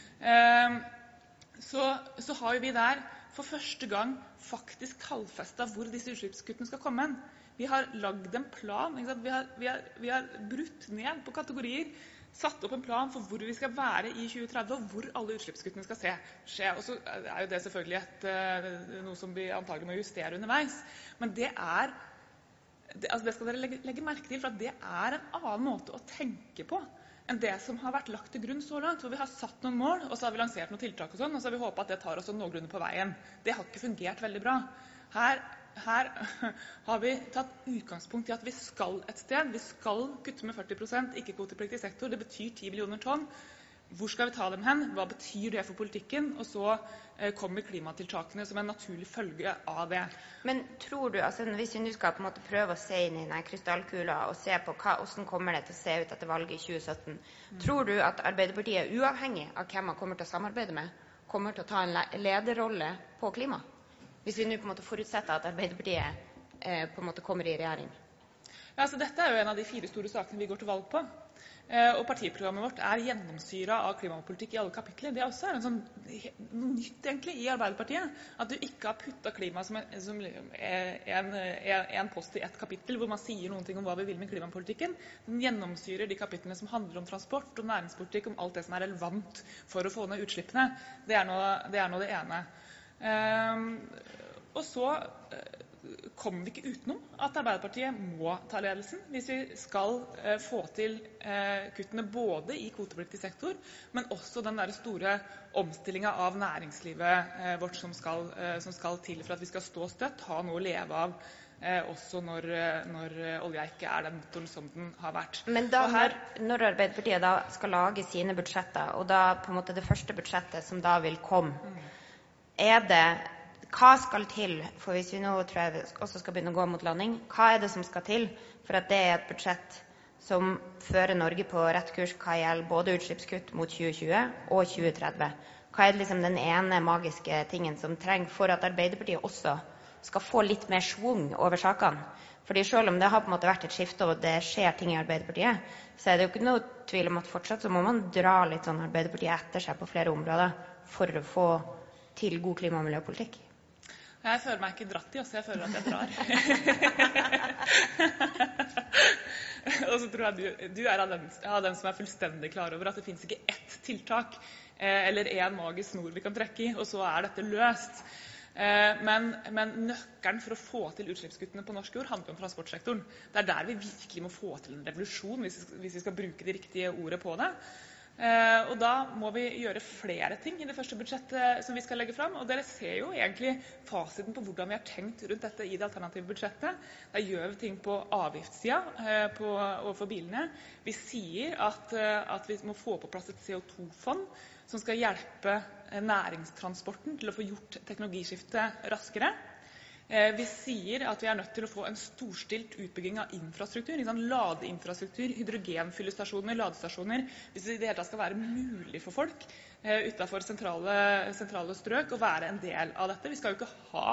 så har vi der for første gang faktisk tallfestet hvor disse utslippskuttene skal komme. Vi har lagd en plan, vi har brutt ned på kategorier, satt opp en plan for hvor vi skal være i 2030, og hvor alle utslippskuttene skal skje. Og så er jo det selvfølgelig noe som vi antagelig må justere underveis. Men det skal dere legge merke til, for at det er en annen måte å tenke på enn det som har vært lagt til grunn så langt, hvor vi har satt noen mål, og så har vi lansert noen tiltak og sånn, og så har vi håpet at det tar oss noenlunde på veien. Det har ikke fungert veldig bra. Her har vi tatt utgangspunkt i at vi skal et sted. Vi skal kutte med 40% ikke-kvotepliktig sektor. Det betyr 10 millioner tonn. Hvor skal vi ta dem hen? Hva betyr det for politikken? Og så kommer klimatiltakene som en naturlig følge av det. Men tror du, hvis vi nå skal på en måte prøve å se inn i denne krystallkula og se på hvordan kommer det til å se ut etter valget i 2017, tror du at Arbeiderpartiet, uavhengig av hvem man kommer til å samarbeide med, kommer til å ta en lederrolle på klima? Hvis vi nå på en måte forutsetter at Arbeiderpartiet på en måte kommer i regjering? Ja, så dette er jo en av de 4 store sakene vi går til valg på. Og partiprogrammet vårt gjennomsyret av klimapolitikk i alle kapitler. Det også noe nytt egentlig i Arbeiderpartiet, at du ikke har puttet klima som en post i et kapittel, hvor man sier noen ting om hva vi vil med klimapolitikken. Den gjennomsyrer de kapitlene som handler om transport, om næringspolitikk, om alt det som er relevant for å få ned utslippene. Det er nå det ene. Og så kommer vi ikke utenom at Arbeiderpartiet må ta ledelsen hvis vi skal få til kuttene både i kvotepliktig sektor, men også den der store omstillingen av næringslivet vårt som skal til for at vi skal stå støtt, ha noe å leve av også når olja ikke er den motoren som den har vært. Men da, når Arbeiderpartiet da skal lage sine budsjetter, og da på en måte det første budsjettet som da vil komme, hva skal til, for hvis vi nå tror jeg også skal begynne å gå mot landing, hva er det som skal til for at det er et budsjett som fører Norge på rett kurs hva gjelder både utslippskutt mot 2020 og 2030? Hva er liksom den ene magiske tingen som trenger for at Arbeiderpartiet også skal få litt mer svung over sakene? Fordi selv om det har på en måte vært et skifte og det skjer ting i Arbeiderpartiet, så er det jo ikke noe tvil om at fortsatt så må man dra litt sånn Arbeiderpartiet etter seg på flere områder for å få til god klima- og miljøpolitikk. Jeg føler meg ikke dratt i, jeg føler at jeg drar. Og så tror jeg du er av dem som er fullstendig klar over at det finnes ikke ett tiltak eller en magisk snor vi kan trekke i, og så er dette løst. Men nøkkelen for å få til utslippskuttene på norsk jord handler om transportsektoren. Det er der vi virkelig må få til en revolusjon hvis vi skal bruke det riktige ordet på det. Og da må vi gjøre flere ting i det første budsjettet som vi skal legge fram, og dere ser jo egentlig fasiten på hvordan vi har tenkt rundt dette i det alternative budsjettet. Da gjør vi ting på avgiftssida overfor bilene. Vi sier at vi må få på plass et CO2-fond som skal hjelpe næringstransporten til å få gjort teknologiskiftet raskere. Vi sier at vi er nødt til å få en storstilt utbygging av infrastruktur, ladeinfrastruktur, hydrogenfyllestasjoner, ladestasjoner, hvis det i det hele tatt skal være mulig for folk utenfor sentrale strøk å være en del av dette. Vi skal jo ikke ha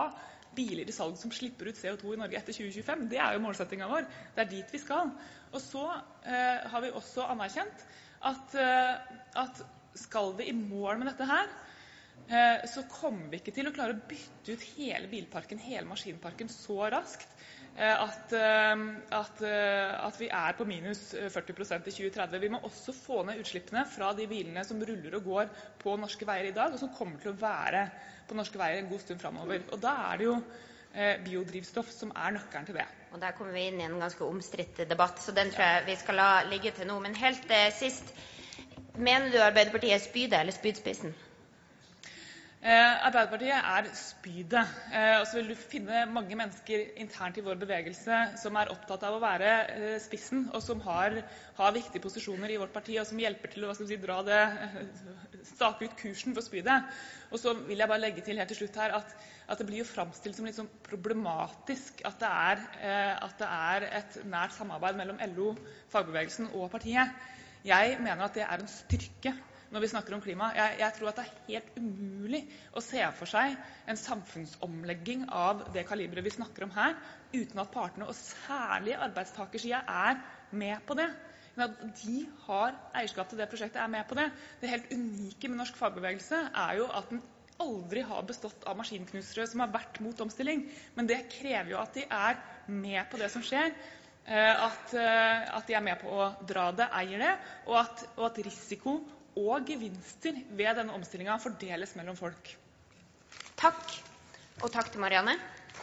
biler i salg som slipper ut CO2 i Norge etter 2025. Det jo målsettingen vår. Det dit vi skal. Og så har vi også anerkjent at skal vi i mål med dette her, så kommer vi ikke til å klare å bytte ut hele bilparken, hele maskinparken så raskt at vi på minus 40% i 2030. Vi må også få ned utslippene fra de bilene som ruller og går på norske veier i dag, og som kommer til å være på norske veier en god stund fremover. Og da det jo biodrivstoff som nøkkelen til det. Og der kommer vi inn i en ganske omstridt debatt, så den tror jeg vi skal la ligge til nå. Men helt sist, mener du Arbeiderpartiet spydet eller spydspissen? Arbeiderpartiet spydet, og så vil du finne mange mennesker internt i vår bevegelse som opptatt av å være spissen, og som har viktige posisjoner i vårt parti, og som hjelper til å stake ut kursen for spydet. Og så vil jeg bare legge til helt til slutt her at det blir jo fremstilt som litt sånn problematisk at det et nært samarbeid mellom LO, fagbevegelsen og partiet. Jeg mener at det en styrke når vi snakker om klima. Jeg tror at det helt umulig å se for seg en samfunnsomlegging av det kaliberet vi snakker om her, uten at partene, og særlig arbeidstakersiden, med på det. De har eierskap til det prosjektet, med på det. Det helt unike med norsk fagbevegelse jo at den aldri har bestått av maskinknusere som har vært mot omstilling. Men det krever jo at de med på det som skjer, at de med på å dra det, eier det, og at risiko og gevinster ved denne omstillingen fordeles mellom folk. Takk, og takk til Marianne.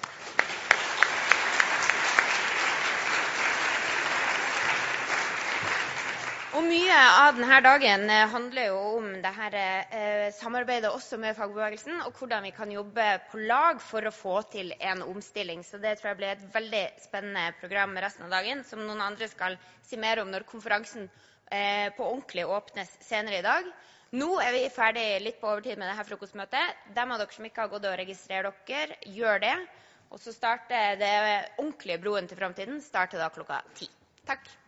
Og mye av denne dagen handler jo om dette samarbeidet også med fagbevegelsen, og hvordan vi kan jobbe på lag for å få til en omstilling. Så det tror jeg blir et veldig spennende program resten av dagen, som noen andre skal si mer om når konferansen på ordentlig åpnes senere i dag. Nå vi ferdig litt på overtid med dette frokostmøtet. Dem av dere som ikke har gått og registrere dere, gjør det. Og så starter det ordentlige Broen til fremtiden, starter da klokka 10. Takk.